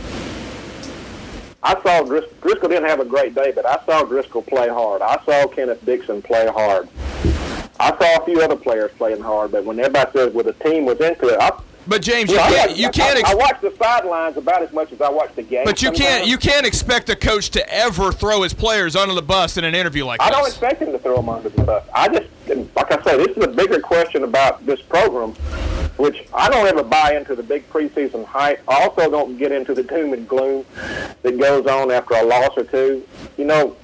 I saw Dris- Driscoll didn't have a great day, but I saw Driscoll play hard. I saw Kenneth Dixon play hard. I saw a few other players playing hard, but when everybody says, well, the team was into it, I, But James, you Yeah, can't. I, You can't. Ex- I, I watch the sidelines about as much as I watch the game. but you sometimes. can't. You can't expect a coach to ever throw his players under the bus in an interview like I this. don't expect him to throw them under the bus. I just, like I say, this is a bigger question about this program, which I don't ever buy into the big preseason hype. I also don't get into the doom and gloom that goes on after a loss or two. You know,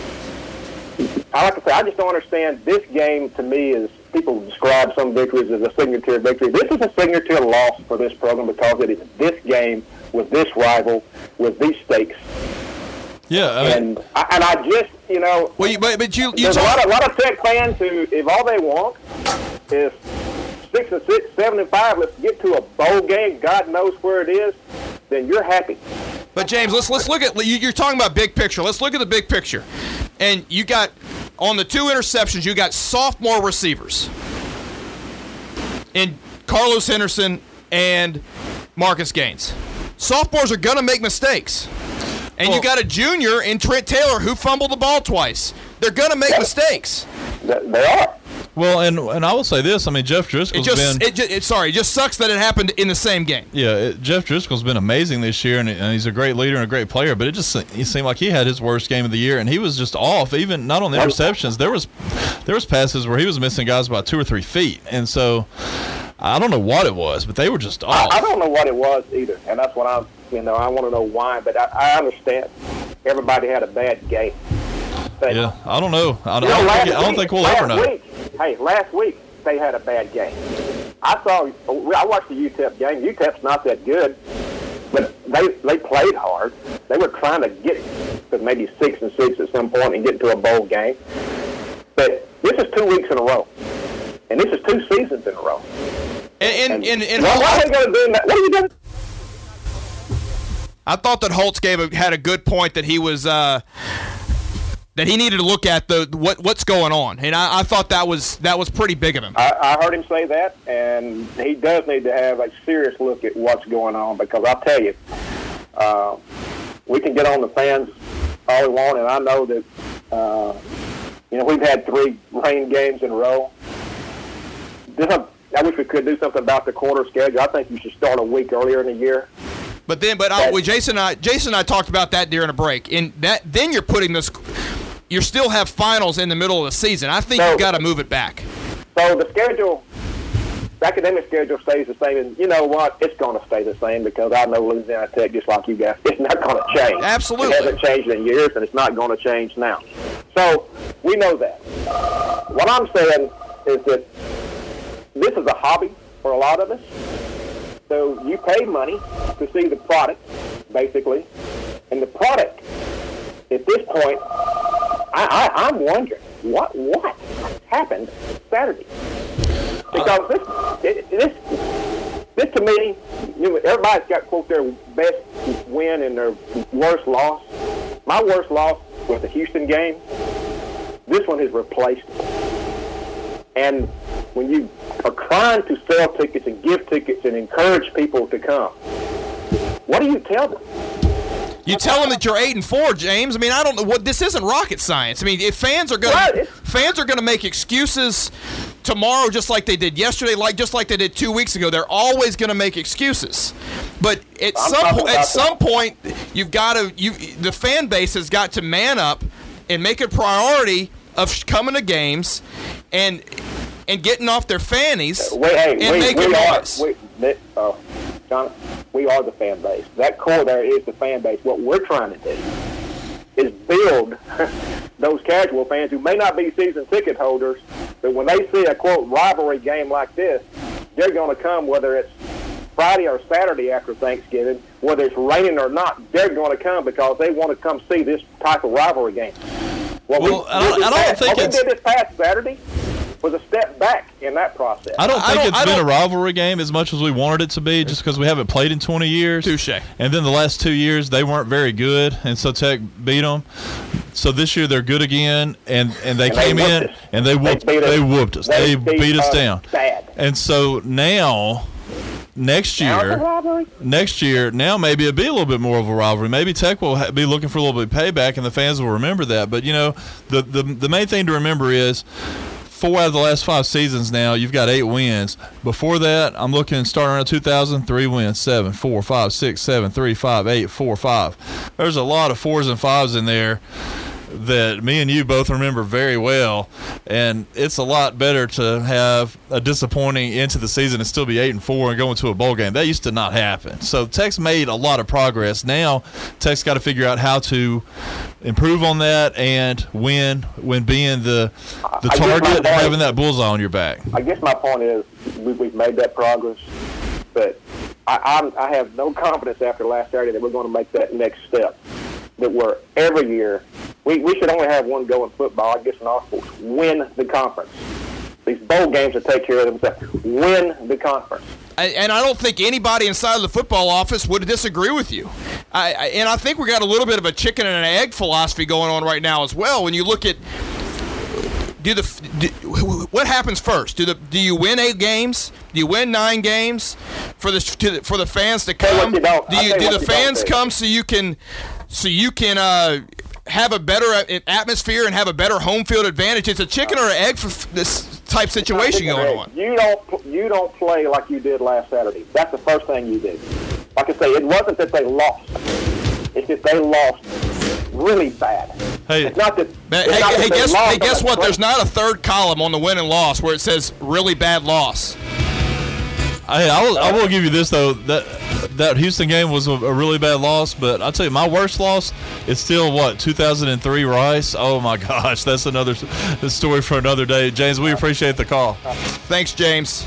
I like to say, I just don't understand. This game, to me, is people describe some victories as a signature victory. This is a signature loss for this program because it is this game with this rival with these stakes. Yeah, I mean, And I, and I just, you know, Well, you, but but you you there's a talk, lot of, lot of Tech fans who, if all they want is six and six, seven and five, let's get to a bowl game, God knows where it is, then you're happy. But James, let's let's look at you, you're talking about big picture. Let's look at the big picture. And you got on the two interceptions, you got sophomore receivers in Carlos Henderson and Marcus Gaines. Sophomores are going to make mistakes. And Well- you got a junior in Trent Taylor who fumbled the ball twice. They're going to make mistakes. Th- They are. well, and and I will say this. I mean, Jeff It Driscoll's just been it, just, it sorry, it just sucks that it happened in the same game. yeah. It, Jeff Driscoll's been amazing this year, and, and he's a great leader and a great player. But it just he seemed like he had his worst game of the year, and he was just off. Even not on the interceptions, there was there was passes where he was missing guys by two or three feet, and so I don't know what it was, but they were just I, off. I don't know what it was either, and that's what I'm, you know, I want to know why, but I, I understand everybody had a bad game. But, Yeah, I don't know. I don't, You know, I don't, last think, I don't week- think we'll last ever know. Week, hey, last week they had a bad game. I saw. I watched the U T E P game. U T E P's not that good, but they they played hard. They were trying to get to maybe six and six at some point and get to a bowl game. But this is two weeks in a row, and this is two seasons in a row. And and, and, and what, what are they going to do? In that? What are you doing? I thought that Holtz gave a, had a good point that he was uh, that he needed to look at the what what's going on, and I, I thought that was that was pretty big of him. I, I heard him say that, and he does need to have a serious look at what's going on, because I'll tell you, uh, we can get on the fans all we want, and I know that uh, you know we've had three rain games in a row. This, I wish we could do something about the quarter schedule. I think you should start a week earlier in the year. But then, but I, with Jason, and I, Jason and I talked about that during a break, and that then you're putting this. You still have finals in the middle of the season. I think so, you've got to move it back. So the schedule, the academic schedule stays the same, and you know what? It's going to stay the same because I know Louisiana Tech, just like you guys, it's not going to change. Absolutely, it hasn't changed in years, and it's not going to change now. So we know that. What I'm saying is that this is a hobby for a lot of us. So you pay money to see the product, basically, and the product at this point, I, I, I'm wondering what what happened Saturday, because this it, this this to me, you know, everybody's got quote their best win and their worst loss. My worst loss was the Houston game. This one has replaced it. And when you are trying to sell tickets and give tickets and encourage people to come, what do you tell them? You tell them that you're eight and four, James. I mean, I don't know what this isn't rocket science. I mean, if fans are going right. fans are going to make excuses tomorrow, just like they did yesterday, like just like they did two weeks ago. They're always going to make excuses. But at I'm some po- at that. some point, you've got to you the fan base has got to man up and make a priority of coming to games and and getting off their fannies Wait, hey, and we, making we noise. Are, we, uh, John, we are the fan base. That core there is the fan base. What we're trying to do is build those casual fans who may not be season ticket holders, but when they see a, quote, rivalry game like this, they're going to come whether it's Friday or Saturday after Thanksgiving, whether it's raining or not, they're going to come because they want to come see this type of rivalry game. What well, we, I don't, I don't past, think what it's... we did this past Saturday was a step back in that process. I don't think I don't, it's I been don't, a rivalry game as much as we wanted it to be, just because we haven't played in twenty years. Touche. And then the last two years, they weren't very good, and so Tech beat them. So this year they're good again, and, and they And came they in us. and they whooped, they, they whooped us. They, They, beat us us down. Bad. And so now, next Now it's a year, rivalry? next year, now maybe it'll be a little bit more of a rivalry. Maybe Tech will ha- be looking for a little bit of payback, and the fans will remember that. But, you know, the, the, the main thing to remember is four out of the last five seasons now, you've got eight wins. Before that, I'm looking starting around two thousand, three wins, seven, four, five, six, seven, three, five, eight, four, five. There's a lot of fours and fives in there that me and you both remember very well, and it's a lot better to have a disappointing into the season and still be eight and four and go into a bowl game. That used to not happen. So Tech's made a lot of progress. Now Tech's got to figure out how to improve on that and win when being the the I guess my target and point- having that bullseye on your back. I guess my point is we, we've made that progress, but I, I'm, I have no confidence after last Saturday that we're going to make that next step. That we're every year, we, we should only have one goal in football, I guess in our sports, win the conference. These bowl games will take care of themselves. Win the conference. And I don't think anybody inside of the football office would disagree with you. I, I, and I think we got a little bit of a chicken and an egg philosophy going on right now as well. When you look at do the do, what happens first? Do the do you win eight games? Do you win nine games for the to, for the fans to Tell you what come? you don't- Do I'll you tell you do what the you don't fans do. come so you can so you can uh, have a better atmosphere and have a better home field advantage? It's a chicken or an egg for this type situation going on. You don't you don't play like you did last Saturday. That's the first thing you did. Like I say, it wasn't that they lost. It's that they lost really bad. Hey, It's not that. Hey, it's not hey, that hey, they guess, lost hey, on guess the what? play. There's not a third column on the win and loss where it says really bad loss. Hey, I will, I will give you this, though. That that Houston game was a, a really bad loss, but I'll tell you, my worst loss is still, what, two thousand three Rice? Oh, my gosh, that's another s- story for another day. James, we appreciate the call. Thanks, James.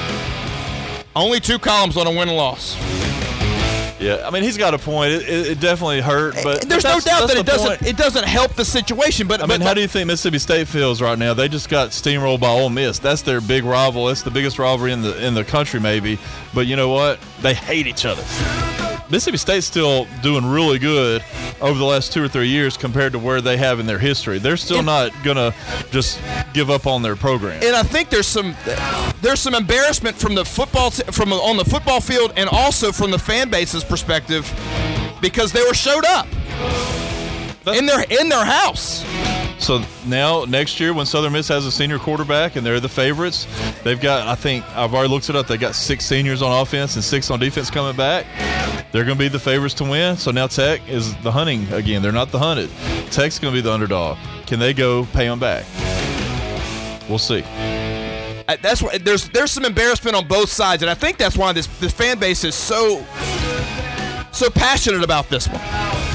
Only two columns on a win and loss. Yeah, I mean, he's got a point. It, it, it definitely hurt, but There's no that's- doubt that's that it the doesn't point. it doesn't help the situation. But I mean, but, how do you think Mississippi State feels right now? They just got steamrolled by Ole Miss. That's their big rival. It's the biggest rivalry in the in the country, maybe. But you know what? They hate each other. Mississippi State's still doing really good over the last two or three years compared to where they have in their history. They're still and, not gonna just give up on their program. And I think there's some there's some embarrassment from the football t- from on the football field and also from the fan base's perspective because they were showed up That's, in their in their house. So now, next year, when Southern Miss has a senior quarterback and they're the favorites, they've got, I think, I've already looked it up, they got six seniors on offense and six on defense coming back. They're going to be the favorites to win. So now Tech is the hunting again. They're not the hunted. Tech's going to be the underdog. Can they go pay them back? We'll see. That's why there's there's some embarrassment on both sides, and I think that's why this this fan base is so so passionate about this one.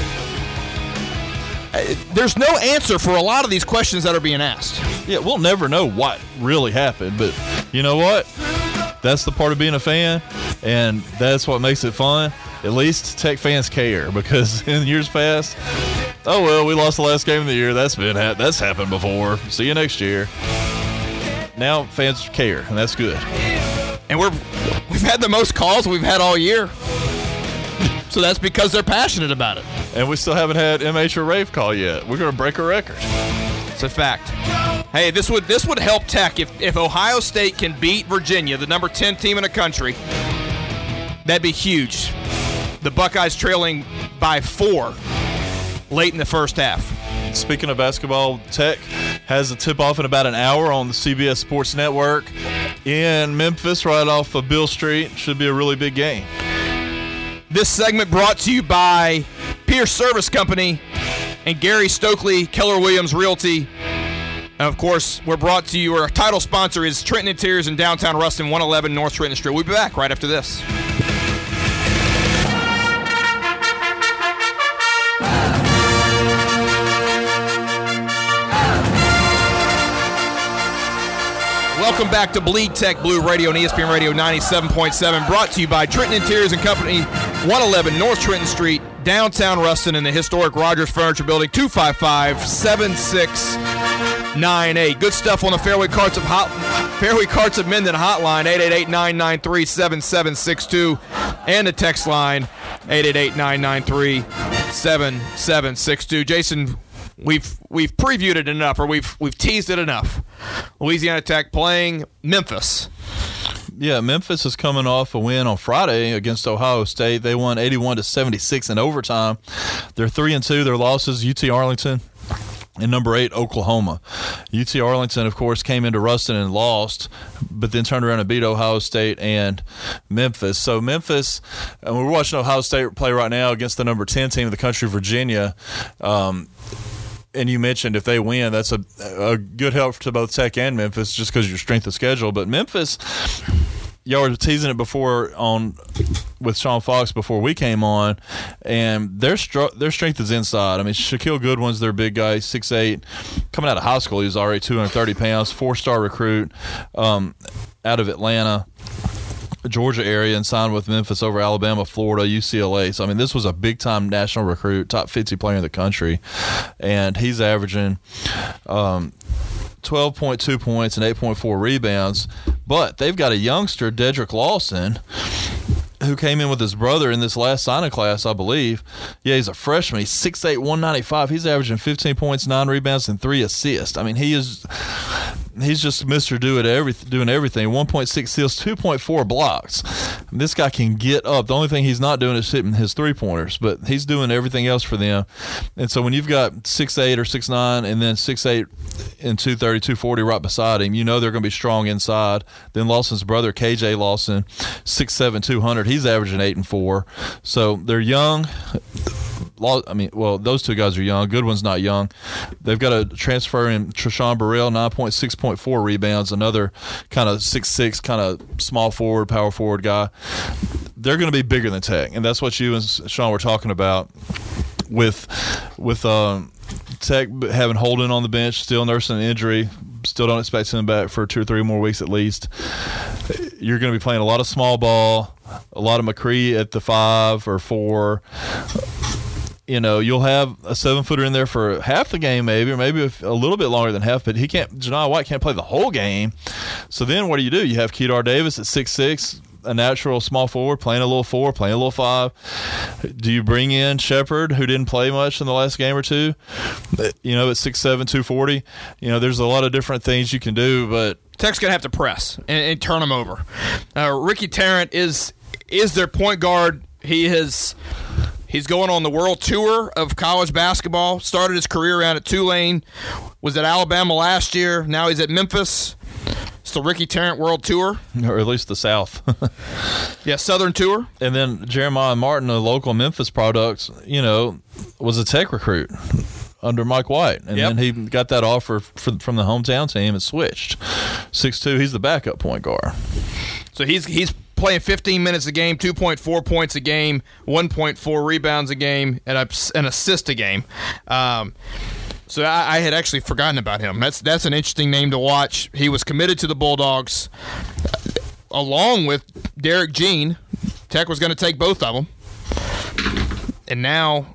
There's no answer for a lot of these questions that are being asked. Yeah, we'll never know what really happened, but you know what? That's the part of being a fan, and that's what makes it fun. At least Tech fans care, because in years past, oh well, we lost the last game of the year. That's been ha- that's happened before. See you next year. Now fans care, and that's good. And we're we've had the most calls we've had all year, so that's because they're passionate about it. And we still haven't had M H or Rafe call yet. We're going to break a record. It's a fact. Hey, this would this would help Tech if, if Ohio State can beat Virginia, the number ten team in the country. That'd be huge. The Buckeyes trailing by four late in the first half. Speaking of basketball, Tech has a tip-off in about an hour on the C B S Sports Network in Memphis, right off of Beale Street. Should be a really big game. This segment brought to you by Pierce Service Company and Gary Stokely, Keller Williams Realty. And of course, we're brought to you, our title sponsor is Trenton Interiors in downtown Ruston, one eleven North Trenton Street. We'll be back right after this. Welcome back to Bleed Tech Blue Radio and E S P N Radio ninety-seven point seven, brought to you by Trenton Interiors and Company, one eleven North Trenton Street, downtown Ruston, in the historic Rogers Furniture Building, two five five, seven six nine eight. Good stuff on the Fairway Carts of Hot, Fairway Carts of Minden hotline, eight eight eight, nine nine three, seven seven six two, and the text line, eight eight eight, nine nine three, seven seven six two. Jason, We've we've previewed it enough, or we've we've teased it enough. Louisiana Tech playing Memphis. Yeah, Memphis is coming off a win on Friday against Ohio State. They won eighty-one to seventy-six in overtime. They're three and two. Their losses: U T Arlington and number eight Oklahoma. U T Arlington, of course, came into Ruston and lost, but then turned around and beat Ohio State and Memphis. So Memphis, and we're watching Ohio State play right now against the number ten team in the country, Virginia. Um, And you mentioned if they win, that's a, a good help to both Tech and Memphis just because of your strength of schedule. But Memphis, y'all were teasing it before on with Sean Fox before we came on, and their str- their strength is inside. I mean, Shaquille Goodwin's their big guy, six eight, coming out of high school. He was already two hundred thirty pounds, four-star recruit um, out of Atlanta, Georgia area, and signed with Memphis over Alabama, Florida, U C L A. So, I mean, this was a big-time national recruit, top fifty player in the country, and he's averaging um, twelve point two points and eight point four rebounds. But they've got a youngster, Dedrick Lawson, who came in with his brother in this last signing class, I believe. Yeah, he's a freshman. He's six eight, one ninety-five. He's averaging fifteen points, nine rebounds, and three assists. I mean, he is he's just Mister Do It every, doing everything. one point six steals, two point four blocks. This guy can get up. The only thing he's not doing is hitting his three-pointers, but he's doing everything else for them. And so when you've got six eight or six nine and then six eight and two thirty, two forty right beside him, you know they're going to be strong inside. Then Lawson's brother, K J Lawson, six seven, two hundred. He's averaging eight and four. So they're young. I mean, well, those two guys are young. Goodwin's not young. They've got a transfer in Treshawn Burrell, nine point six point four rebounds, another kind of six six, kind of small forward, power forward guy. They're going to be bigger than Tech, and that's what you and Sean were talking about with with um, Tech having Holden on the bench, still nursing an injury. Still don't expect him back for two or three more weeks at least. You're going to be playing a lot of small ball, a lot of McCree at the five or four. You know, you'll have a seven-footer in there for half the game maybe, or maybe a little bit longer than half, but he can't. Janiah White can't play the whole game. So then what do you do? You have Kedar Davis at six six, a natural small forward, playing a little four, playing a little five? Do you bring in Shepard, who didn't play much in the last game or two? You know, at six seven, two forty. You know, there's a lot of different things you can do, but Tech's going to have to press and, and turn them over. Uh, Ricky Tarrant is is their point guard. He has he's going on the world tour of college basketball. Started his career around at Tulane, was at Alabama last year. Now he's at Memphis. It's the Ricky Tarrant World Tour, or at least the South. Yeah, Southern Tour. And then Jeremiah Martin, a local Memphis product, you know, was a Tech recruit under Mike White, and Yep. then he got that offer for, from the hometown team and switched. six two, he's the backup point guard. So he's he's playing fifteen minutes a game, two point four points a game, one point four rebounds a game, and a, an assist a game. Um, so I, I had actually forgotten about him. That's that's an interesting name to watch. He was committed to the Bulldogs, along with Derek Jean. Tech was going to take both of them, and now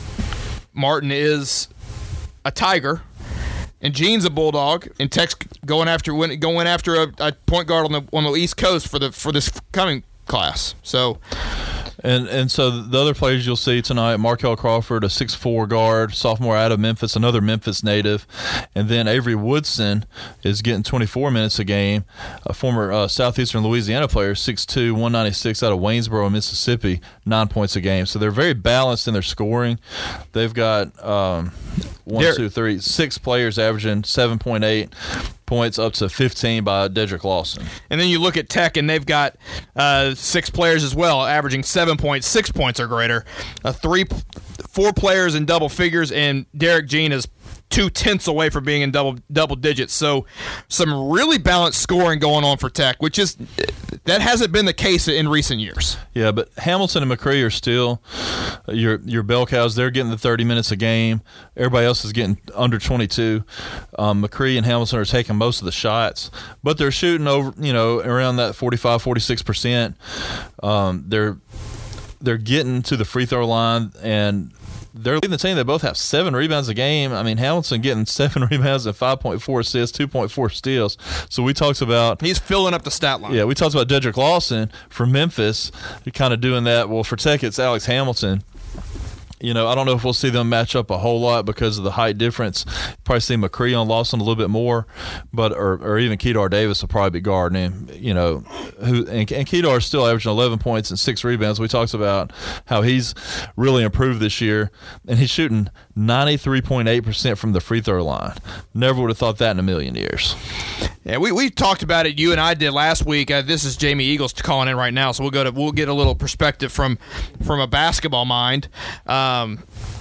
Martin is a Tiger, and Jean's a Bulldog, and Tech's going after going after a, a point guard on the on the East Coast for the for this coming class. So, and and so the other players you'll see tonight: Markel Crawford, a six four guard, sophomore out of Memphis, another Memphis native, and then Avery Woodson is getting twenty-four minutes a game, a former uh, Southeastern Louisiana player, six two, one ninety-six, out of Waynesboro, Mississippi, nine points a game. So they're very balanced in their scoring. They've got um, one, They're- two, three, six players averaging seven point eight points up to fifteen by Dedrick Lawson. and then you look at Tech, and they've got uh, six players as well, averaging seven point six points or greater. Uh, three, four players in double figures, and Derek Jean is two tenths away from being in double double digits. So, some really balanced scoring going on for Tech, which is that hasn't been the case in recent years. Yeah, but Hamilton and McCree are still your your bell cows. They're getting the thirty minutes a game. Everybody else is getting under twenty-two. Um, McCree and Hamilton are taking most of the shots, but they're shooting over, you know, around that forty-five, forty-six percent. Um, they're they're getting to the free throw line, and they're leading the team. They both have seven rebounds a game. I mean, Hamilton getting seven rebounds and five point four assists, two point four steals. So we talked about He's filling up the stat line. yeah, we talked about Dedrick Lawson for Memphis, kind of doing that. Well, for Tech, it's Alex Hamilton. You know, I don't know if we'll see them match up a whole lot because of the height difference. Probably see McCree on Lawson a little bit more, but or, or even Kedar Davis will probably be guarding him. You know, who and, and Kedar is still averaging eleven points and six rebounds. We talked about how he's really improved this year, and he's shooting ninety-three point eight percent from the free throw line. Never would have thought that in a million years. Yeah, we, we talked about it. You and I did last week. Uh, this is Jamie Eagles calling in right now, so we'll go to we'll get a little perspective from from a basketball mind. Um,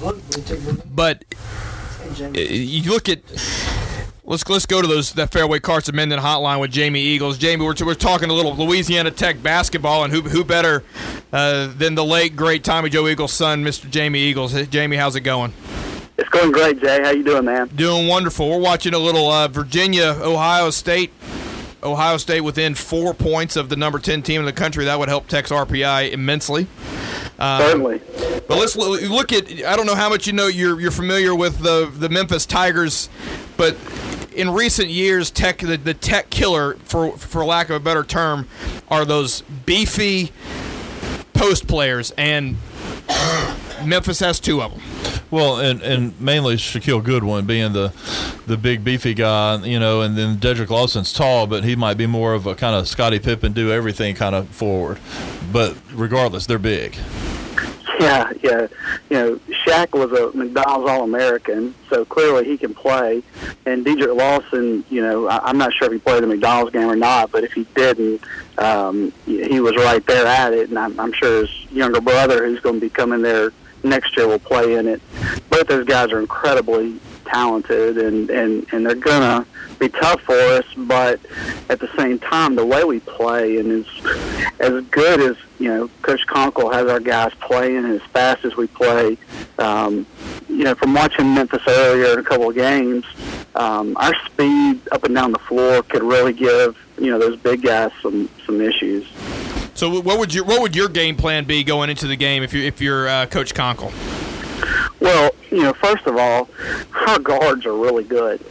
but uh, you look at let's let's go to those that Fairway Carts and Menden hotline with Jamie Eagles. Jamie, we're we're talking a little Louisiana Tech basketball, and who who better uh, than the late great Tommy Joe Eagles' son, Mister Jamie Eagles. Hey, Jamie, how's it going? It's going great, Jay. How you doing, man? Doing wonderful. We're watching a little uh, Virginia, Ohio State. Ohio State within four points of the number ten team in the country. That would help Tech's R P I immensely. Um, Certainly. But let's lo- look at. I don't know how much you know. You're you're familiar with the the Memphis Tigers, but in recent years, Tech the, the Tech killer, for for lack of a better term, are those beefy post players, and Memphis has two of them. Well, and, and mainly Shaquille Goodwin being the the big beefy guy, you know, and then Dedrick Lawson's tall, but he might be more of a kind of Scottie Pippen, do everything kind of forward. But regardless, they're big. Yeah, yeah. You know, Shaq was a McDonald's All-American, so clearly he can play. And Dedrick Lawson, you know, I, I'm not sure if he played the McDonald's game or not, but if he didn't, um, he was right there at it. And I'm, I'm sure his younger brother, who's going to be coming there next year, will play in it. Both those guys are incredibly talented, and, and, and they're going to be tough for us, but at the same time, the way we play and as, as good as, you know, Coach Conkle has our guys playing and as fast as we play, um, you know, from watching Memphis earlier in a couple of games, um, our speed up and down the floor could really give, you know, those big guys some, some issues. So what would your what would your game plan be going into the game if you if you're uh, Coach Conkle? Well, you know, first of all, our guards are really good.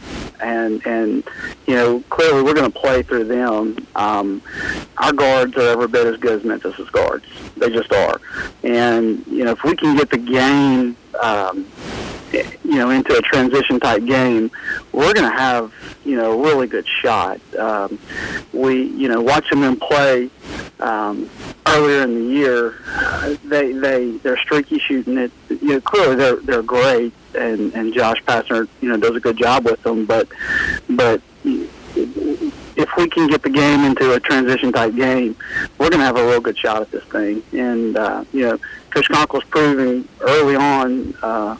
and and you know clearly we're going to play through them. Um, our guards are every bit as good as Memphis's guards. They just are, and you know if we can get the game. Um, you know, into a transition type game, we're going to have, you know, a really good shot. Um, we, you know, watching them play um, earlier in the year, uh, they, they, they're streaky shooting it. You know, clearly they're, they're great, and, and Josh Pastner, you know, does a good job with them, but, but if we can get the game into a transition type game, we're going to have a real good shot at this thing. And, uh, you know, Coach Conkle's proving early on, uh,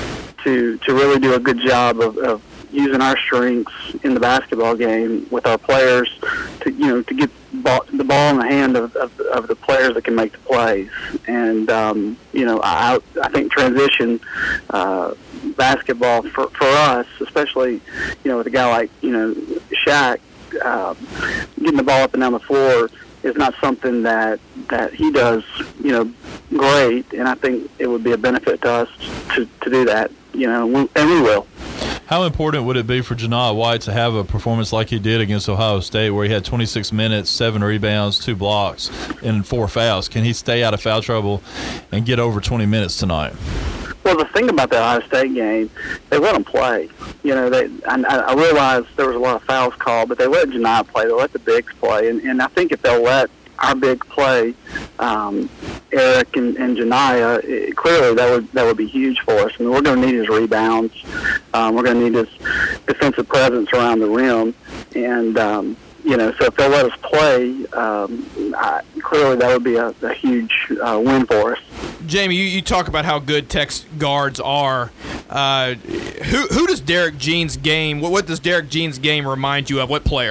to to really do a good job of, of using our strengths in the basketball game with our players to you know to get ball, the ball in the hand of, of, of the players that can make the plays. And um, you know I I think transition uh, basketball for for us, especially you know with a guy like you know Shaq uh, getting the ball up and down the floor, is not something that that he does you know great, and I think it would be a benefit to us to, to do that. You know, we, and we will. How important would it be for Janai White to have a performance like he did against Ohio State, where he had twenty-six minutes, seven rebounds, two blocks, and four fouls? Can he stay out of foul trouble and get over twenty minutes tonight? Well, the thing about the Ohio State game, they let him play. You know, they. I, I realized there was a lot of fouls called, but they let Janai play. They let the bigs play, and, and I think if they'll let our big play, um, Eric and, and Janiyah, it, clearly that would that would be huge for us. I mean, we're going to need his rebounds. Um, we're going to need his defensive presence around the rim, and um, you know, so if they'll let us play, um, I, clearly that would be a, a huge uh, win for us. Jamie, you, you talk about how good Tech's guards are. Uh, who who does Derek Jean's game? What, what does Derek Jean's game remind you of? What player?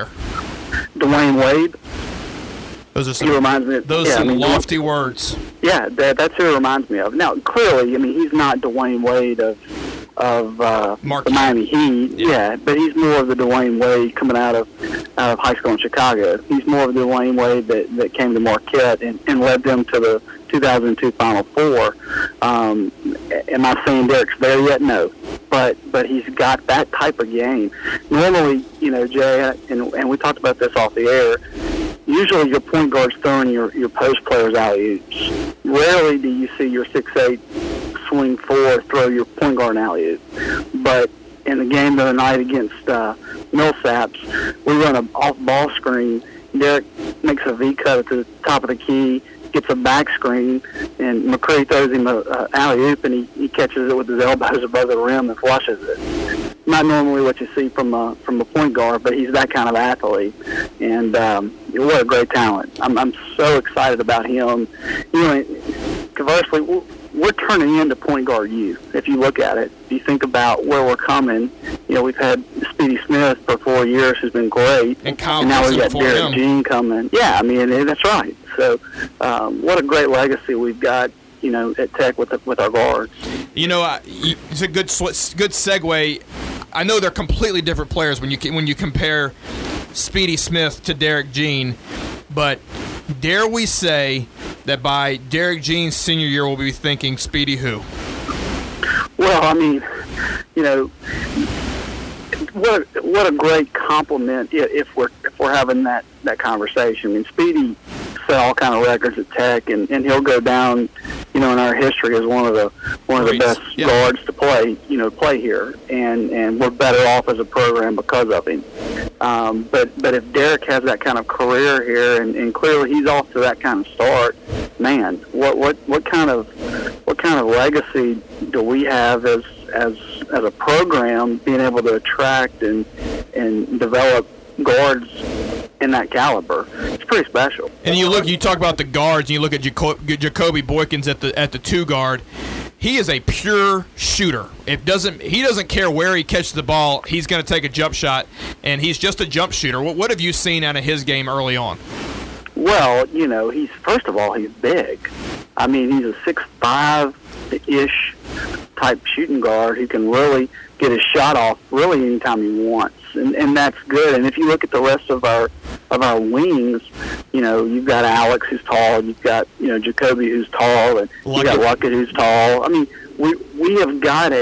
Dwayne Wade. Those are some, he reminds me of, those yeah, some I mean, lofty words. Yeah, that, that's who he reminds me of. Now, clearly, I mean, he's not Dwayne Wade of of uh, the Miami Heat. Yeah. yeah, but he's more of the Dwayne Wade coming out of out of high school in Chicago. He's more of the Dwayne Wade that, that came to Marquette and, and led them to the two thousand two Final Four. Um, am I saying Derek's there yet? No. But but he's got that type of game. Normally, you know, Jay, and, and we talked about this off the air, usually your point guard's throwing your, your post players alley-oops. Rarely do you see your six eight swing four throw your point guard alley-oop. But in the game the other night against uh, Millsaps, we run an off-ball screen. Derek makes a V-cut at the top of the key, gets a back screen, and McCray throws him a, a alley-oop, and he, he catches it with his elbows above the rim and flushes it. Not normally what you see from a, from a point guard, but he's that kind of athlete. And um, what a great talent. I'm, I'm so excited about him. You know, conversely, we're, we're turning into point guard youth. If you look at it, if you think about where we're coming, you know, we've had Speedy Smith for four years, who's been great. And Kyle and now we've got Derek him. Jean coming. Yeah, I mean, that's right. So um, what a great legacy we've got, you know, at Tech with the, with our guards. You know, uh, it's a good good segue. I know they're completely different players when you when you compare Speedy Smith to Derek Jean, but dare we say that by Derek Jean's senior year we'll be thinking Speedy who? Well, I mean, you know, what a, what a great compliment if we're if we're having that, that conversation. I mean, Speedy set all kind of records at Tech, and, and he'll go down, you know, in our history as one of the one of the best yeah. guards to play, you know, play here, and, and we're better off as a program because of him. Um, but but if Derek has that kind of career here, and, and clearly he's off to that kind of start, man, what what what kind of what kind of legacy do we have as as as a program, being able to attract and and develop guards in that caliber? It's pretty special. And you look, you talk about the guards, and you look at Jaco- Jacoby Boykins at the at the two guard. He is a pure shooter. It doesn't he doesn't care where he catches the ball. He's going to take a jump shot, and he's just a jump shooter. What, what have you seen out of his game early on? Well, you know, he's first of all he's big. I mean, he's a six five ish type shooting guard who can really get his shot off really anytime he wants, and and that's good. And if you look at the rest of our of our wings, you know, you've got Alex who's tall, you've got, you know, Jacoby who's tall, and you got Luckett who's tall. I mean, we we have got a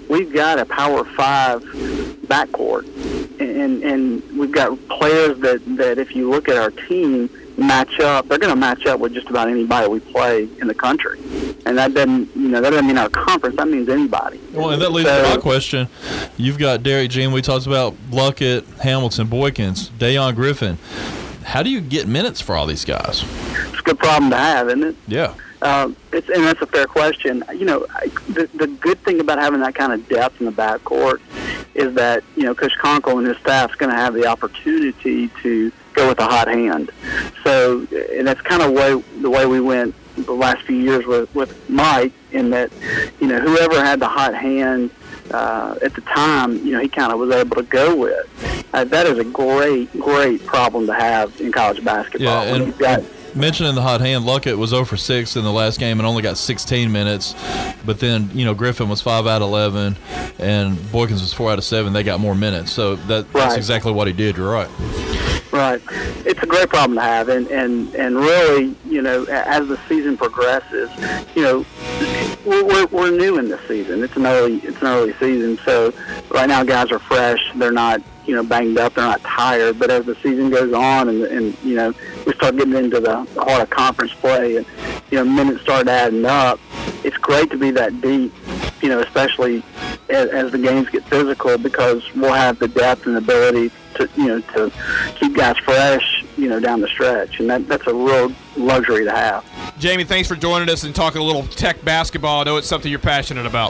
we've got a Power Five backcourt, and and we've got players that, that if you look at our team match up, they're going to match up with just about anybody we play in the country. And that doesn't, you know, that doesn't mean our conference. That means anybody. Well, and that leads so, to my question. You've got Derek Jean. We talked about Luckett, Hamilton, Boykins, Dayon Griffin. How do you get minutes for all these guys? It's a good problem to have, isn't it? Yeah. Uh, it's, and that's a fair question. You know, I, the, the good thing about having that kind of depth in the backcourt is that, you know, Coach Conkle and his staff is going to have the opportunity to go with a hot hand. So, and that's kind of way, the way we went the last few years with, with Mike, in that, you know, whoever had the hot hand uh, at the time, you know, he kind of was able to go with. Uh, that is a great, great problem to have in college basketball. Yeah, and you've got, mentioning the hot hand, Luckett was zero for six in the last game and only got sixteen minutes. But then, you know, Griffin was five out of eleven, and Boykins was four out of seven. They got more minutes. So that, that's Right. exactly what he did. You're right. Right. It's a great problem to have, and, and, and really, you know, as the season progresses, you know, we're, we're new in this season. It's an early it's an early season, so right now guys are fresh. They're not, you know, banged up. They're not tired. But as the season goes on, and, and you know, we start getting into the heart of conference play, and you know, minutes start adding up. It's great to be that deep, you know, especially as, as the games get physical, because we'll have the depth and ability to, you know, to keep guys fresh, you know, down the stretch, and that that's a real luxury to have. Jamie, thanks for joining us and talking a little Tech basketball. I know it's something you're passionate about.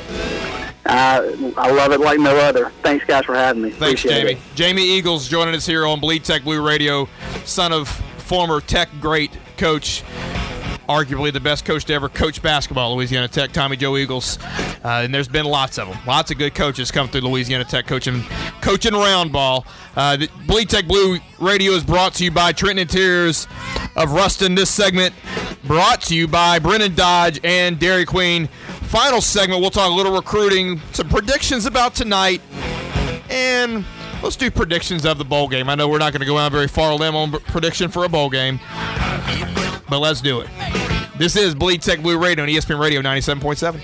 Uh, I love it like no other. Thanks, guys, for having me. Thanks, Appreciate Jamie. it. Jamie Eagles joining us here on Bleed Tech Blue Radio, son of former Tech great coach, arguably the best coach to ever coach basketball at Louisiana Tech, Tommy Joe Eagles. Uh, and there's been lots of them. Lots of good coaches come through Louisiana Tech coaching coaching round ball. Uh, the Bleed Tech Blue Radio is brought to you by Trenton Interiors of Ruston. This segment brought to you by Brennan Dodge and Dairy Queen. Final segment, we'll talk a little recruiting, some predictions about tonight, and let's do predictions of the bowl game. I know we're not going to go out very far a limb on prediction for a bowl game, but let's do it. This is Bleed Tech Blue Radio on E S P N Radio ninety-seven point seven.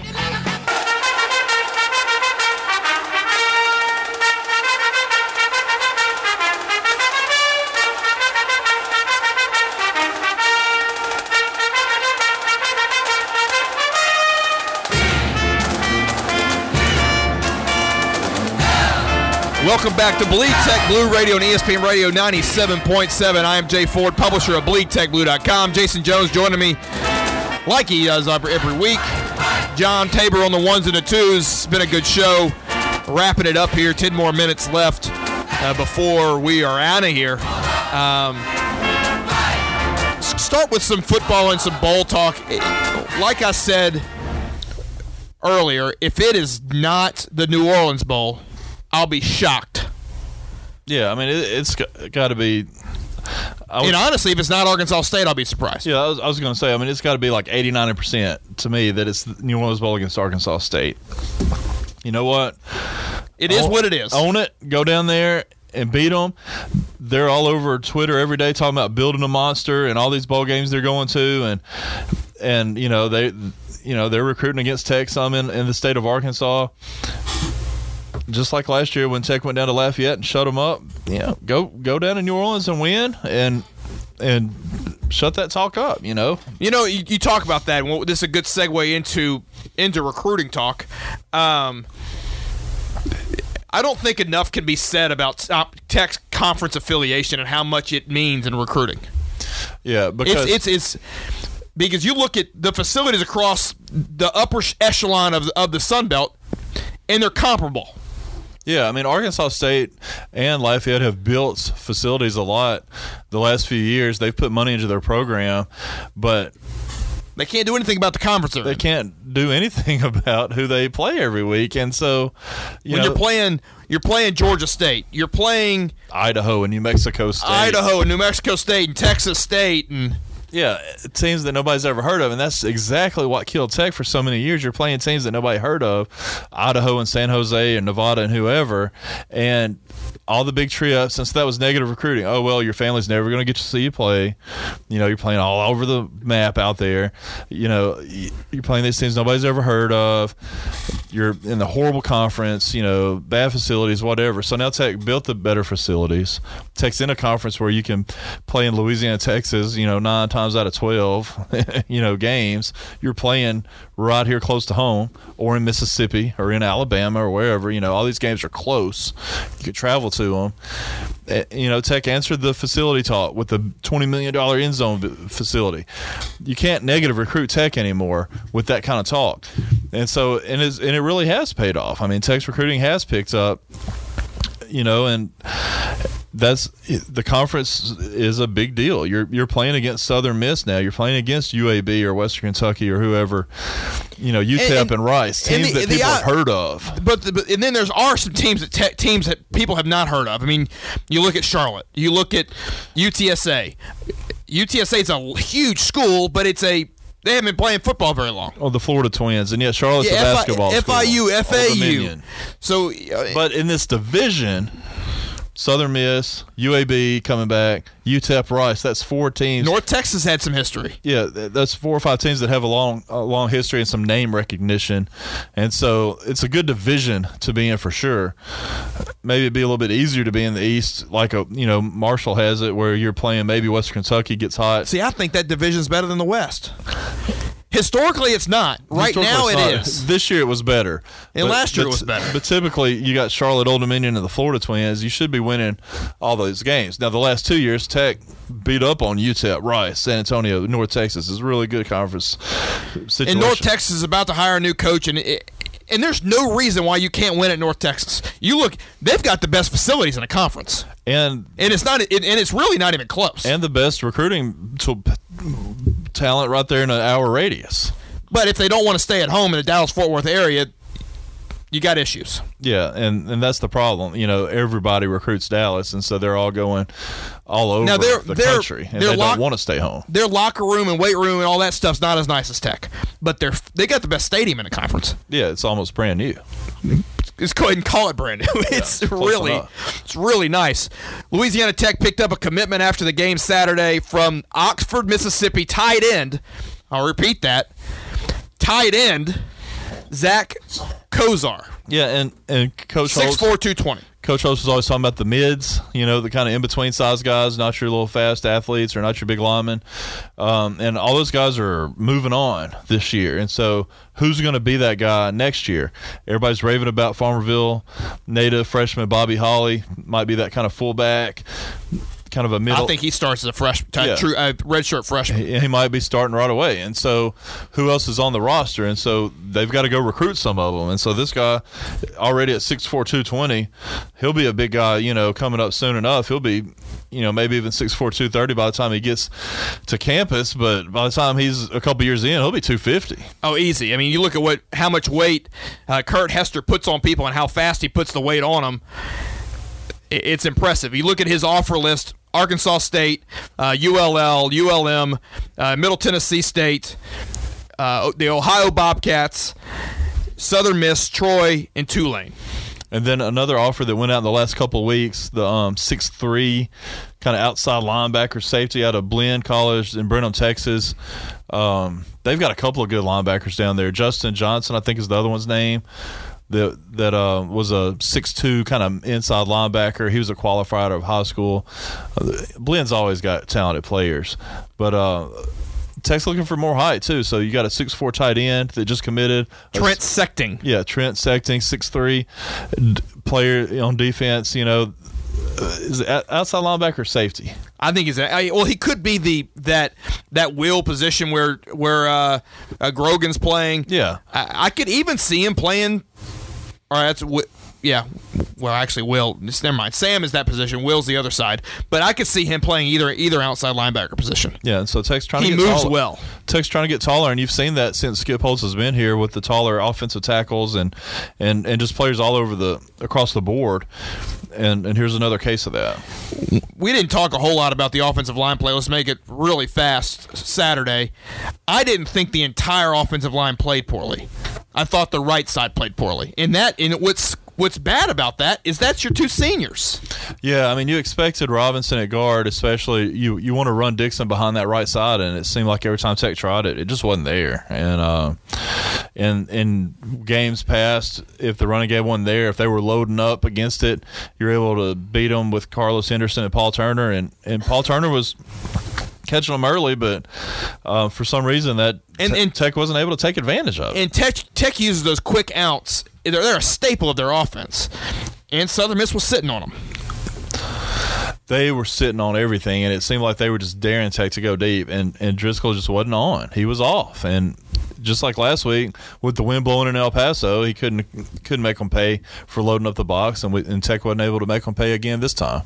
Welcome back to Bleed Tech Blue Radio and E S P N Radio ninety-seven point seven. I am Jay Ford, publisher of bleed tech blue dot com. Jason Jones joining me like he does every week. John Tabor on the ones and the twos. It's been a good show. Wrapping it up here. Ten more minutes left uh, before we are out of here. Um, start with some football and some bowl talk. Like I said earlier, if it is not the New Orleans Bowl, I'll be shocked. Yeah, I mean, it, it's got to be. I was, and honestly, if it's not Arkansas State, I'll be surprised. Yeah, I was, I was going to say, I mean, it's got to be like eighty, ninety percent to me that it's the New Orleans Bowl against Arkansas State. You know what? It is own, what it is. Own it. Go down there and beat them. They're all over Twitter every day talking about building a monster and all these bowl games they're going to, and and you know they, you know they're recruiting against Tech some in, in the state of Arkansas. Just like last year when Tech went down to Lafayette and shut them up, yeah, go go down to New Orleans and win and and shut that talk up, you know. You know, you, you talk about that. Well, this is a good segue into into recruiting talk. Um, I don't think enough can be said about Tech's conference affiliation and how much it means in recruiting. Yeah, because it's it's, it's because you look at the facilities across the upper echelon of of the Sun Belt, and they're comparable. Yeah, I mean, Arkansas State and Lafayette have built facilities a lot the last few years. They've put money into their program, but they can't do anything about the conference. They can't do anything about who they play every week. And so, you when know, you're playing, you're playing Georgia State, you're playing Idaho and New Mexico State, Idaho and New Mexico State and Texas State, and Yeah, teams that nobody's ever heard of, and that's exactly what killed Tech for so many years. You're playing teams that nobody heard of, Idaho and San Jose and Nevada and whoever, and all the big trio, since that was negative recruiting. Oh, well, your family's never going to get to see you play. You know, you're playing all over the map out there. You know, you're playing these teams nobody's ever heard of. You're in the horrible conference, you know, bad facilities, whatever. So now Tech built the better facilities. Tech's in a conference where you can play in Louisiana, Texas, you know, nine times out of twelve, you know, games. You're playing right here close to home, or in Mississippi or in Alabama or wherever. You know, all these games are close. You could travel to them. You know, Tech answered the facility talk with the twenty million dollars end zone facility. You can't negative recruit Tech anymore with that kind of talk. And so, and, it's, and it really has paid off. I mean, Tech's recruiting has picked up, you know, and that's the conference is a big deal. You're you're playing against Southern Miss now. You're playing against U A B or Western Kentucky or whoever, you know, U T E P and, and, and Rice, teams and the, that people the, have heard of. But, the, but and then there's are some teams that te- teams that people have not heard of. I mean, you look at Charlotte. You look at U T S A. U T S A is a huge school, but it's a they haven't been playing football very long. Oh, the Florida Twins, and yeah, Charlotte's yeah, a basketball F I U, school. F I U, F A U. So, uh, but in this division, Southern Miss, U A B coming back, U T E P, Rice. That's four teams. North Texas had some history. Yeah, that's four or five teams that have a long, a long history and some name recognition, and so it's a good division to be in for sure. Maybe it'd be a little bit easier to be in the East, like a you know Marshall has it, where you're playing maybe Western Kentucky gets hot. See, I think that division's better than the West. Historically, it's not. Right now, it not. is. This year, it was better. And but, last year, but, it was better. But typically, you got Charlotte, Old Dominion, and the Florida Twins. You should be winning all those games. Now, the last two years, Tech beat up on U T E P, Rice, San Antonio, North Texas. It's a really good conference situation. And North Texas is about to hire a new coach, and it, and there's no reason why you can't win at North Texas. You look, they've got the best facilities in the conference. And and it's not, it, and it's really not even close. And the best recruiting to, talent right there in an hour radius. But if they don't want to stay at home in the Dallas-Fort Worth area, you got issues. Yeah, and, and that's the problem. You know, everybody recruits Dallas, and so they're all going all over now they're, the they're, country, and they lock, don't want to stay home. Their locker room and weight room and all that stuff's not as nice as Tech, but they're they got the best stadium in the conference. Yeah, it's almost brand new. Let's go ahead and call it brand new. It's yeah, really, enough. It's really nice. Louisiana Tech picked up a commitment after the game Saturday from Oxford, Mississippi, tight end. I'll repeat that. Tight end, Zach Kozar. Yeah, and, and Coach six four, two twenty. Coach Holtz was always talking about the mids, you know, the kind of in-between size guys, not your little fast athletes or not your big linemen. Um, and all those guys are moving on this year. And so who's going to be that guy next year? Everybody's raving about Farmerville native freshman Bobby Holly, might be that kind of fullback. Kind of a middle. I think he starts as a fresh, yeah. true uh, redshirt freshman. He, he might be starting right away, and so who else is on the roster? And so they've got to go recruit some of them. And so this guy, already at six four, two twenty, he'll be a big guy. You know, coming up soon enough, he'll be, you know, maybe even six four, two thirty by the time he gets to campus. But by the time he's a couple years in, he'll be two fifty. Oh, easy. I mean, you look at what how much weight uh, Kurt Hester puts on people and how fast he puts the weight on them. It's impressive. You look at his offer list. Arkansas State, uh, U L L, U L M, uh, Middle Tennessee State, uh, the Ohio Bobcats, Southern Miss, Troy, and Tulane. And then another offer that went out in the last couple of weeks, the um, six three kind of outside linebacker safety out of Blinn College in Brenham, Texas. Um, they've got a couple of good linebackers down there. Justin Johnson, I think, is the other one's name. That that uh, was a six two kind of inside linebacker. He was a qualifier out of high school. Uh, Blinn's always got talented players, but uh, Tech's looking for more height too. So you got a six four tight end that just committed. Trent a, Sechting. Yeah, Trent Sechting, six three player on defense. You know, is it outside linebacker or safety? I think he's a, I, well. He could be the that that will position where where uh, uh, Grogan's playing. Yeah, I, I could even see him playing. All right, that's yeah, well, actually, Will, never mind. Sam is that position. Will's the other side. But I could see him playing either either outside linebacker position. Yeah, and so Tech's trying he to get moves taller. well. Tech's trying to get taller, and you've seen that since Skip Holtz has been here with the taller offensive tackles and and, and just players all over the across the board. And and here's another case of that. We didn't talk a whole lot about the offensive line play. Let's make it really fast Saturday. I didn't think the entire offensive line played poorly. I thought the right side played poorly. And that, and what's what's bad about that is that's your two seniors. Yeah, I mean, you expected Robinson at guard, especially you you want to run Dixon behind that right side, and it seemed like every time Tech tried it, it just wasn't there. And uh, in in games past, if the running game wasn't there, if they were loading up against it, you're able to beat them with Carlos Henderson and Paul Turner, and, and Paul Turner was catching them early, but uh, for some reason that and, te- and Tech wasn't able to take advantage of it. And Tech, Tech uses those quick outs. They're, they're a staple of their offense. And Southern Miss was sitting on them. They were sitting on everything, and it seemed like they were just daring Tech to go deep, and, and Driscoll just wasn't on. He was off, and just like last week with the wind blowing in El Paso, he couldn't couldn't make them pay for loading up the box, and, we, and Tech wasn't able to make them pay again this time.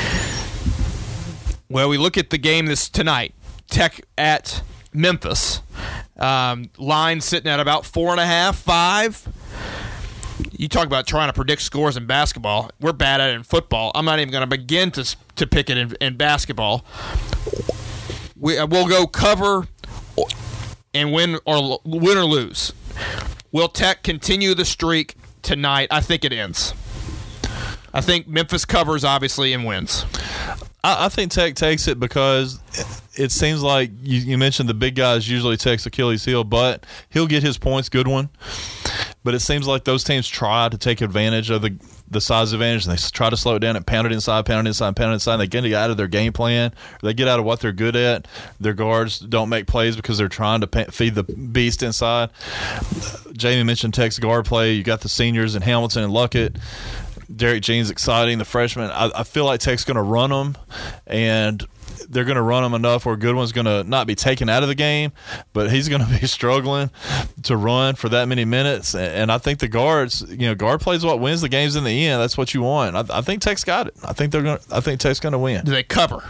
Well, we look at the game this tonight. Tech at Memphis. Um, line sitting at about four and a half, five. You talk about trying to predict scores in basketball. We're bad at it in football. I'm not even going to begin to to pick it in, in basketball. We we'll go cover and win or win or lose. Will Tech continue the streak tonight? I think it ends. I think Memphis covers obviously and wins. I, I think Tech takes it because it seems like you, you mentioned the big guys usually Tech's Achilles heel, but he'll get his points, good one. But it seems like those teams try to take advantage of the the size advantage, and they try to slow it down and pound it inside, pound it inside, pound it inside. And they get out of their game plan. They get out of what they're good at. Their guards don't make plays because they're trying to feed the beast inside. Jamie mentioned Tech's guard play. You got the seniors in Hamilton and Luckett. Derek Jean's exciting, the freshman. I, I feel like Tech's going to run them, and they're going to run them enough where Goodwin's going to not be taken out of the game, but he's going to be struggling to run for that many minutes. And I think the guards, you know, guard play is what wins the games in the end. That's what you want. I, I think Tech's got it. I think they're going. I think Tech's going to win. Do they cover?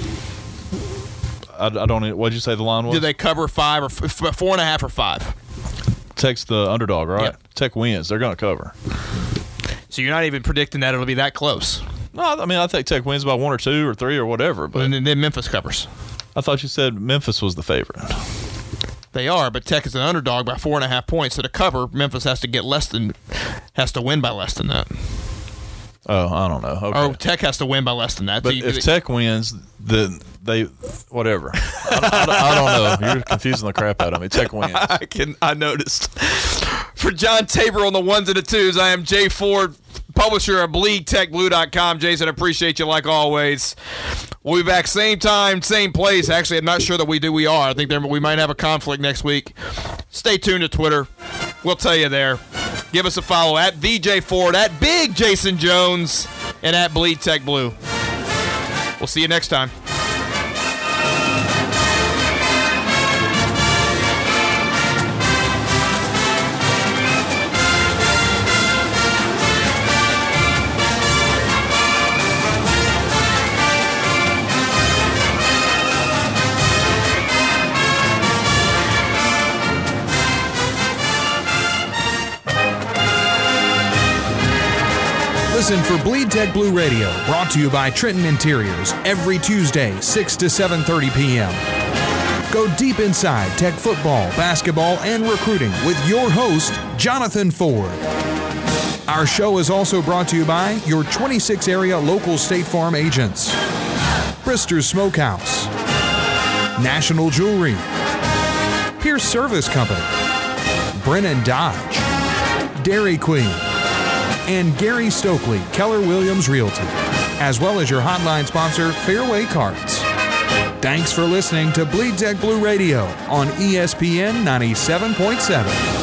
I, I don't. What did you say the line was? Do they cover five or f- four and a half or five? Tech's the underdog, right? Yep. Tech wins. They're going to cover. So you're not even predicting that it'll be that close? No, I mean I think Tech wins by one or two or three or whatever. But and then, then Memphis covers. I thought you said Memphis was the favorite. They are, but Tech is an underdog by four and a half points. So to cover, Memphis has to get less than, has to win by less than that. Oh, I don't know. Okay. Or Tech has to win by less than that. But so you, if Tech wins, then they whatever. I, don't, I, don't, I don't know. You're confusing the crap out of me. Tech wins. I can. I noticed. For John Tabor on the ones and the twos, I am Jay Ford, publisher of bleed tech blue dot com. Jason, appreciate you like always. We'll be back same time, same place. Actually, I'm not sure that we do. We are. I think there, we might have a conflict next week. Stay tuned to Twitter. We'll tell you there. Give us a follow at V J Ford, at Big Jason Jones, and at Bleed Tech Blue. We'll see you next time. Listen for Bleed Tech Blue Radio, brought to you by Trenton Interiors, every Tuesday, six to seven thirty p.m. Go deep inside Tech football, basketball, and recruiting with your host, Jonathan Ford. Our show is also brought to you by your twenty-six area local State Farm agents. Brister's Smokehouse, National Jewelry, Pierce Service Company, Brennan Dodge, Dairy Queen, and Gary Stokely, Keller Williams Realty, as well as your hotline sponsor, Fairway Carts. Thanks for listening to Bleed Tech Blue Radio on E S P N ninety-seven point seven.